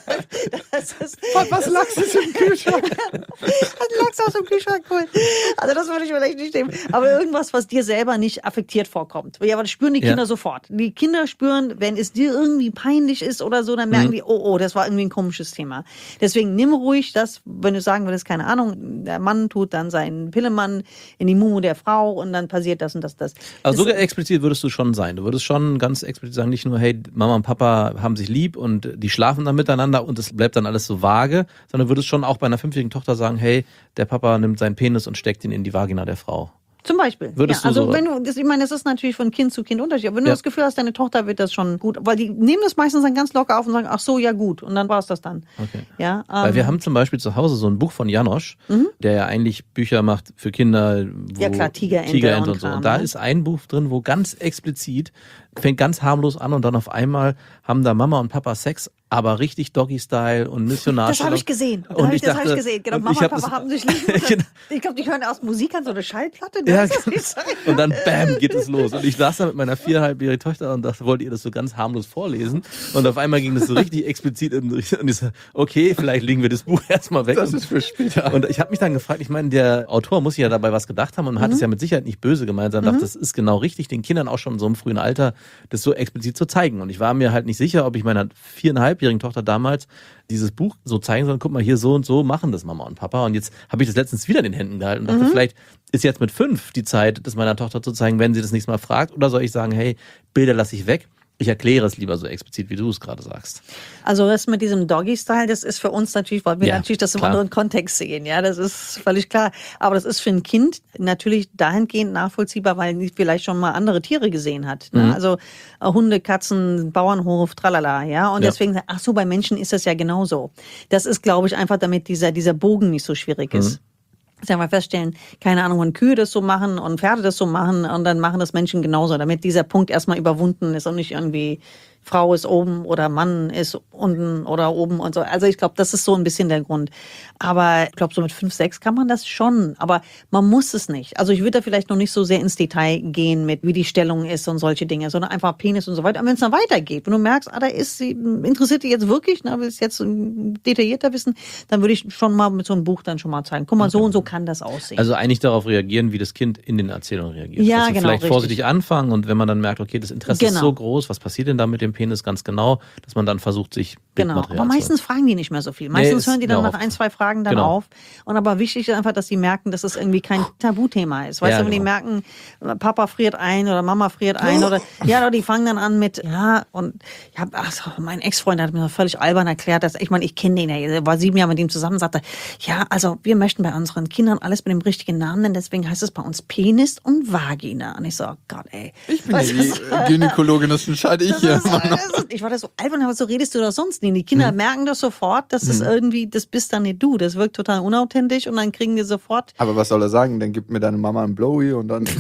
Was Lachs ist im Kühlschrank? Lachs aus dem Kühlschrank, cool. Also das würde ich vielleicht nicht nehmen. Aber irgendwas, was dir selber nicht affektiert vorkommt. Ja, aber das spüren die Kinder sofort. Die Kinder spüren, wenn es dir irgendwie peinlich ist oder so, dann merken die, oh, das war irgendwie ein komisches Thema. Deswegen nimm ruhig das, wenn du sagen würdest, keine Ahnung, der Mann tut dann seinen Pillemann in die Mumu der Frau und dann passiert das und das. Aber so explizit würdest du schon sein. Du würdest schon ganz explizit sagen, nicht nur, hey, Mama und Papa haben sich lieb und die schlafen dann miteinander und es bleibt dann alles so vage, sondern würdest schon auch bei einer 5-jährigen Tochter sagen, hey, der Papa nimmt seinen Penis und steckt ihn in die Vagina der Frau. Zum Beispiel. Würdest du also so? Wenn du, ich meine, das ist natürlich von Kind zu Kind unterschiedlich. Aber wenn du das Gefühl hast, deine Tochter wird das schon gut, weil die nehmen das meistens dann ganz locker auf und sagen, ach so, ja gut. Und dann war es das dann. Okay. Ja, weil wir haben zum Beispiel zu Hause so ein Buch von Janosch, der ja eigentlich Bücher macht für Kinder, wo ja klar, Tigerente und so. Kram, Und da ne? ist ein Buch drin, wo ganz explizit, fängt ganz harmlos an und dann auf einmal haben da Mama und Papa Sex, aber richtig Doggy-Style und missionarisch. Das habe ich gesehen. Und Das habe ich gesehen. Genau, Mama und Papa haben sich lieb. Genau. Ich glaube, die hören erst Musik an, so eine Schallplatte. Ja, und dann bam, geht es los. Und ich saß da mit meiner 4,5-jährigen Tochter und dachte, wollt ihr das so ganz harmlos vorlesen? Und auf einmal ging das so richtig explizit in Richtung. Und ich so, okay, vielleicht legen wir das Buch erstmal weg. Das ist für später. Und ich habe mich dann gefragt, ich meine, der Autor muss ja dabei was gedacht haben und hat es ja mit Sicherheit nicht böse gemeint, sondern dachte, das ist genau richtig, den Kindern auch schon in so einem frühen Alter das so explizit zu zeigen. Und ich war mir halt nicht sicher, ob ich meiner 4,5-jährigen Tochter damals dieses Buch so zeigen soll, guck mal, hier so und so machen das Mama und Papa. Und jetzt habe ich das letztens wieder in den Händen gehalten und dachte, vielleicht ist jetzt mit 5 die Zeit, das meiner Tochter zu zeigen, wenn sie das nächste Mal fragt. Oder soll ich sagen, hey, Bilder lasse ich weg. Ich erkläre es lieber so explizit, wie du es gerade sagst. Also das mit diesem Doggy-Style, das ist für uns natürlich, weil wir Ja, natürlich das im klar. anderen Kontext sehen. Ja, das ist völlig klar. Aber das ist für ein Kind natürlich dahingehend nachvollziehbar, weil es vielleicht schon mal andere Tiere gesehen hat. Ne? Also Hunde, Katzen, Bauernhof, tralala. Ja, und Ja. deswegen, ach so, bei Menschen ist das ja genauso. Das ist, glaube ich, einfach, damit dieser Bogen nicht so schwierig ist. Sagen wir feststellen, keine Ahnung, wenn Kühe das so machen und Pferde das so machen und dann machen das Menschen genauso, damit dieser Punkt erstmal überwunden ist und nicht irgendwie Frau ist oben oder Mann ist unten oder oben und so. Also ich glaube, das ist so ein bisschen der Grund. Aber ich glaube, so mit 5, 6 kann man das schon. Aber man muss es nicht. Also ich würde da vielleicht noch nicht so sehr ins Detail gehen mit, wie die Stellung ist und solche Dinge, sondern einfach Penis und so weiter. Und wenn es dann weitergeht, wenn du merkst, da ist sie, interessiert dich jetzt wirklich, ne, willst jetzt detaillierter wissen, dann würde ich schon mal mit so einem Buch dann schon mal zeigen. Guck mal, so und so kann das aussehen. Also eigentlich darauf reagieren, wie das Kind in den Erzählungen reagiert. Ja, also genau, vielleicht richtig. vorsichtig anfangen und wenn man dann merkt, okay, das Interesse ist Genau. so groß, was passiert denn da mit dem Penis ganz genau, dass man dann versucht, sich Genau, Bildmaterial aber zu meistens fragen die nicht mehr so viel. Meistens Nee, hören die ist dann mir nach auch 1, 2 Fragen dann Genau. auf. Und aber wichtig ist einfach, dass sie merken, dass es irgendwie kein Tabuthema ist. Weißt Ja, du, wenn die genau. merken, Papa friert ein oder Mama friert ein oder ja, die fangen dann an mit, ja, und ja, also mein Ex-Freund hat mir völlig albern erklärt, dass ich meine, ich kenne den ja, er war 7 Jahre mit ihm zusammen, sagte, ja, also wir möchten bei unseren Kindern alles mit dem richtigen Namen nennen, deswegen heißt es bei uns Penis und Vagina. Und ich so, oh Gott, ey. Ich bin ja die Gynäkologin, das entscheide ich hier. Ich war da so albern, aber so redest du doch sonst nie. Die Kinder merken das sofort, dass es irgendwie, das bist dann nicht du. Das wirkt total unauthentisch und dann kriegen die sofort, Aber was soll er sagen? Dann gibt mir deine Mama einen Blowy und dann,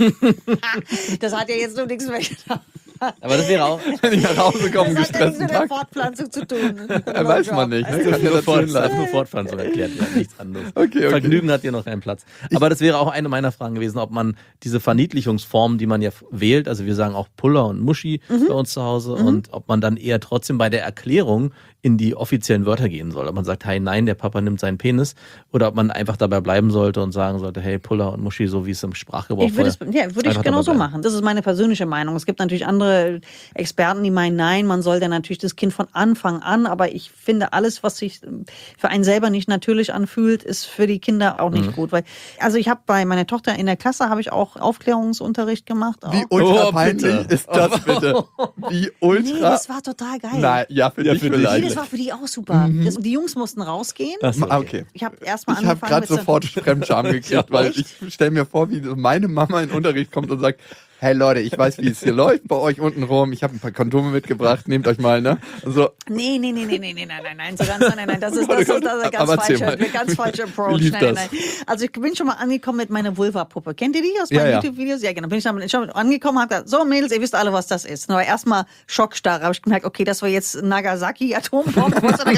das hat ja jetzt nur nichts mehr getan. Aber das wäre auch. wenn ich nach Hause komme, einen Das hat ja nichts gestressten mit der Tag, Fortpflanzung zu tun. weiß man nicht. Ne? Kann ja Nur dazwischen lassen. nur Fortpflanzung erklärt, ja, nichts anderes. Okay. Vergnügen hat hier noch keinen Platz. Aber das wäre auch eine meiner Fragen gewesen, ob man diese Verniedlichungsform, die man ja wählt, also wir sagen auch Puller und Muschi bei uns zu Hause, und ob man dann eher trotzdem bei der Erklärung in die offiziellen Wörter gehen soll. Ob man sagt, hey, nein, der Papa nimmt seinen Penis, oder ob man einfach dabei bleiben sollte und sagen sollte, hey, Puller und Muschi, so wie es im Sprachgebrauch Ich würde es, vorher- ja, würde ich einfach genau dabei so bleiben. machen. Das ist meine persönliche Meinung. Es gibt natürlich andere Experten, die meinen, nein, man soll dann natürlich das Kind von Anfang an, aber ich finde, alles, was sich für einen selber nicht natürlich anfühlt, ist für die Kinder auch nicht gut. Weil, also ich habe bei meiner Tochter in der Klasse, habe ich auch Aufklärungsunterricht gemacht. Auch. Wie ultra Oh, peinlich bitte. ist das bitte? Wie Nee, ultra. das war total geil. Nein, ja, für dich für dich. Nee, vielleicht. das war für die auch super. Die Jungs mussten rausgehen. Ach so, Ah, okay. Ich habe erstmal Ich habe angefangen gerade mit so- sofort Fremdscham gekriegt, Ja, weil echt? ich stelle mir vor, wie meine Mama in den Unterricht kommt und sagt, hey Leute, ich weiß, wie es hier läuft bei euch unten rum. Ich habe ein paar Kondome mitgebracht, nehmt euch mal, ne? So, Nee, nein, so ganz, nein, das ist ganz Aber erzähl mal. falscher Approach. Wie lief Nein. das? Also ich bin schon mal angekommen mit meiner Vulva-Puppe. Kennt ihr die aus Ja, meinen ja. YouTube-Videos? Ja, genau. Bin ich dann schon angekommen, habe gesagt, so Mädels, ihr wisst alle, was das ist. Aber erstmal Schockstarre, habe ich gemerkt, okay, das war jetzt Nagasaki, Atombombe.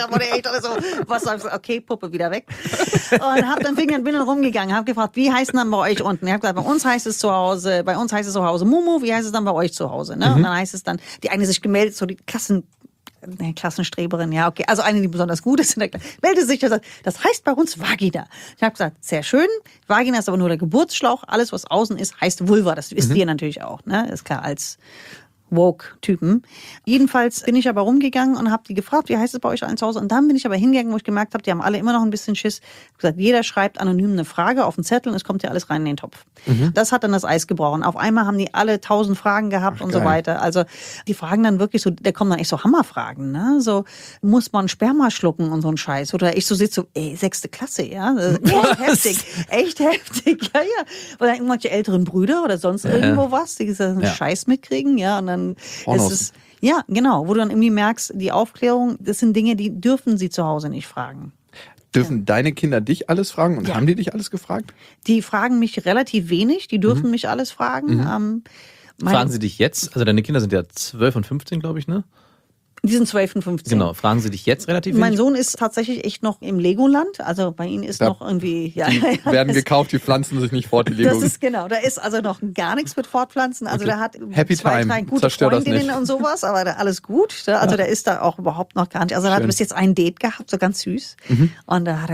Okay, Puppe wieder weg. Und bin dann rumgegangen, habe gefragt, wie heißt denn dann bei euch unten? Ich habe gesagt, bei uns heißt es zu Hause Mumu, wie heißt es dann bei euch zu Hause? Ne? Und dann heißt es dann, die eine sich gemeldet, so die Klassenstreberin, ja, okay. Also eine, die besonders gut ist in der Klasse. Meldete sich und sagt, das heißt bei uns Vagina. Ich habe gesagt, sehr schön. Vagina ist aber nur der Geburtsschlauch. Alles, was außen ist, heißt Vulva. Das wisst ihr natürlich auch, ne? Ist klar, als Woke-Typen. Jedenfalls bin ich aber rumgegangen und habe die gefragt, wie heißt es bei euch allen zu Hause? Und dann bin ich aber hingegangen, wo ich gemerkt habe, die haben alle immer noch ein bisschen Schiss. Ich habe gesagt, jeder schreibt anonym eine Frage auf einen Zettel und es kommt ja alles rein in den Topf. Das hat dann das Eis gebrochen. Auf einmal haben die alle 1000 Fragen gehabt und so geil. weiter. Also die fragen dann wirklich so, da kommen dann echt so Hammerfragen, ne? So, muss man Sperma schlucken und so ein Scheiß? Oder ich so sitze so, 6. Klasse, ja? Echt heftig, ja. Oder irgendwelche älteren Brüder oder sonst irgendwo was, die diesen Ja. Scheiß mitkriegen, ja? Und dann Pornos. ist es, ja, genau, wo du dann irgendwie merkst, die Aufklärung, das sind Dinge, die dürfen sie zu Hause nicht fragen. dürfen deine Kinder dich alles fragen und Ja. haben die dich alles gefragt? Die fragen mich relativ wenig, die dürfen mich alles fragen. Fragen sie dich jetzt, also deine Kinder sind ja 12 und 15, glaube ich, ne? Die sind 12 und 15. Genau, fragen sie dich jetzt relativ Mein wenig? Sohn ist tatsächlich echt noch im Legoland, also bei ihnen ist Da- noch irgendwie, ja, Die werden gekauft, die pflanzen sich nicht fort, die Lego. das ist genau, da ist also noch gar nichts mit Fortpflanzen. Also der hat Happy 2, time. 3 gute Zerstör das Freundinnen nicht. und sowas, aber da alles gut. Also der ist da auch überhaupt noch gar nicht. Also er hat Schön. bis jetzt ein Date gehabt, so ganz süß. Und da hat er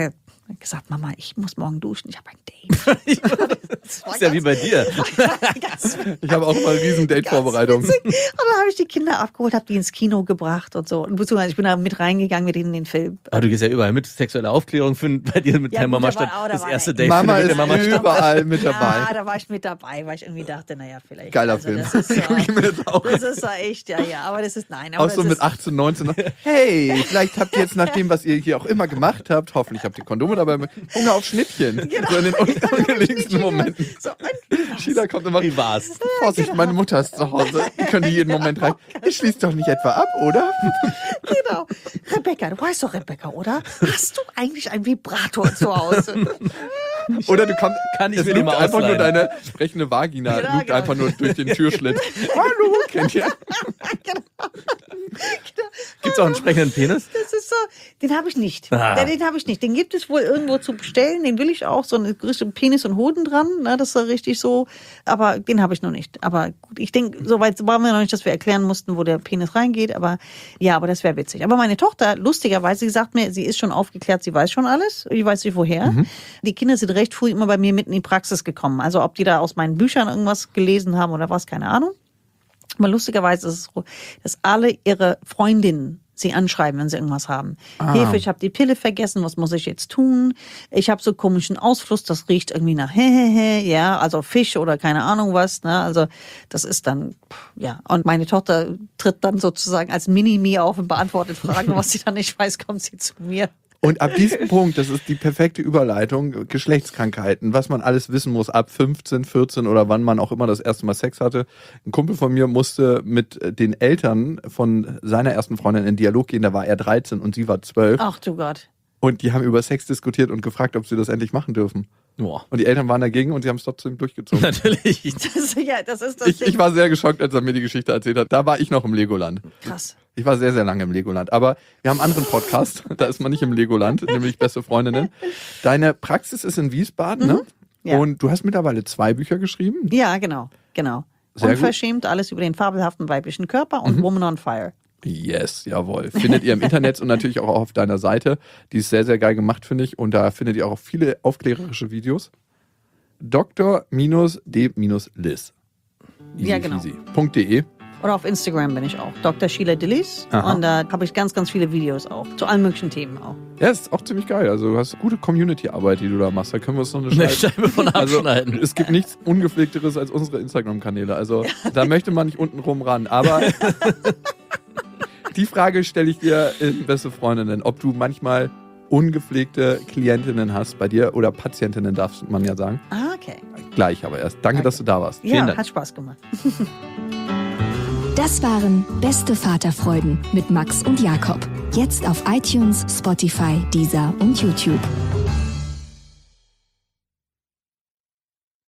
Ich habe gesagt, Mama, ich muss morgen duschen, ich habe ein Date. Das ist ja wie bei dir. Ich habe auch mal eine riesen Date-Vorbereitung. Und dann habe ich die Kinder abgeholt, habe die ins Kino gebracht und so. Und beziehungsweise ich bin da mit reingegangen mit denen in den Film. Aber du gehst ja überall mit. Sexuelle Aufklärung findet bei dir mit deiner Mama statt. Das erste Date Mama findet ist mit der Mama statt. überall mit dabei. Ja, da war ich mit dabei, weil ich irgendwie dachte, naja, vielleicht. Geiler also, Film. Das ist so, Guck ich mir jetzt auch. das ist so echt, ja, aber das ist, nein. Aber Auch so das mit ist, 18, 19 noch. Hey, vielleicht habt ihr jetzt nach dem, was ihr hier auch immer gemacht habt, hoffentlich habt ihr Kondome dabei, Hunger auf Schnittchen. So in den ungelegensten Momenten. So, Sheila kommt immer. Wie war's? Vorsicht, meine Mutter ist zu Hause. Die können die jeden Moment rein. Ihr schließt doch nicht etwa ab, oder? genau. Rebecca, du weißt doch, Rebecca, oder? Hast du eigentlich einen Vibrator zu Hause? Oder du kommst, Kann ich es mir den lugt mal einfach nur ausleihen? deine sprechende Vagina, Genau, lugt genau. einfach nur durch den Türschlitz. Hallo, kennt ihr? Gibt's auch einen sprechenden Penis? Das ist so, den habe ich nicht. Ah. Den habe ich nicht. Den gibt es wohl irgendwo zu bestellen. Den will ich auch. So ein Richtung Penis und Hoden dran. Ne, das ist ja richtig so. Aber den habe ich noch nicht. Aber gut, ich denke, soweit waren wir noch nicht, dass wir erklären mussten, wo der Penis reingeht. Aber ja, aber das wäre witzig. Aber meine Tochter, lustigerweise, sie sagt mir, sie ist schon aufgeklärt, sie weiß schon alles. Ich weiß nicht woher. Die Kinder sind recht früh immer bei mir mitten in die Praxis gekommen. Also ob die da aus meinen Büchern irgendwas gelesen haben oder was, keine Ahnung. Aber lustigerweise ist es so, dass alle ihre Freundinnen sie anschreiben, wenn sie irgendwas haben. Hilfe, ich habe die Pille vergessen, was muss ich jetzt tun? Ich habe so komischen Ausfluss, das riecht irgendwie nach ja, also Fisch oder keine Ahnung was. Ne? Also das ist dann, ja. Und meine Tochter tritt dann sozusagen als Mini-Me auf und beantwortet Fragen. Was sie dann nicht weiß, kommt sie zu mir. Und ab diesem Punkt, das ist die perfekte Überleitung, Geschlechtskrankheiten, was man alles wissen muss ab 15, 14 oder wann man auch immer das erste Mal Sex hatte. Ein Kumpel von mir musste mit den Eltern von seiner ersten Freundin in Dialog gehen, da war er 13 und sie war 12. Ach du Gott. Und die haben über Sex diskutiert und gefragt, ob sie das endlich machen dürfen. Boah. Und die Eltern waren dagegen und sie haben es trotzdem durchgezogen. Natürlich. Das ist das Ich war sehr geschockt, als er mir die Geschichte erzählt hat. Da war ich noch im Legoland. krass. Ich war sehr, sehr lange im Legoland. Aber wir haben einen anderen Podcast, da ist man nicht im Legoland, nämlich Beste Freundinnen. Deine Praxis ist in Wiesbaden, ne? Ja. Und du hast mittlerweile 2 Bücher geschrieben. Ja, genau. Sehr gut. Unverschämt, alles über den fabelhaften weiblichen Körper und Woman on Fire. Yes, jawohl. Findet ihr im Internet und natürlich auch auf deiner Seite. Die ist sehr, sehr geil gemacht, finde ich. Und da findet ihr auch viele aufklärerische Videos. Dr.d-Liz. Ja, genau. .de. Oder auf Instagram bin ich auch. Dr. Sheila Dillis. Aha. Und da habe ich ganz, ganz viele Videos auch. Zu allen möglichen Themen auch. Ja, ist auch ziemlich geil. Also du hast gute Community-Arbeit, die du da machst. Da können wir uns noch eine Eine Scheibe... Scheibe von abschneiden. Also, es gibt nichts Ungepflegteres als unsere Instagram-Kanäle. Also da möchte man nicht unten rum ran. Aber die Frage stelle ich dir in Beste Freundinnen, ob du manchmal ungepflegte Klientinnen hast bei dir oder Patientinnen, darf man ja sagen. Ah, okay. Gleich aber erst. Danke, dass du da warst. Vielen Ja, Dank. hat Spaß gemacht. Das waren Beste Vaterfreuden mit Max und Jakob. Jetzt auf iTunes, Spotify, Deezer und YouTube.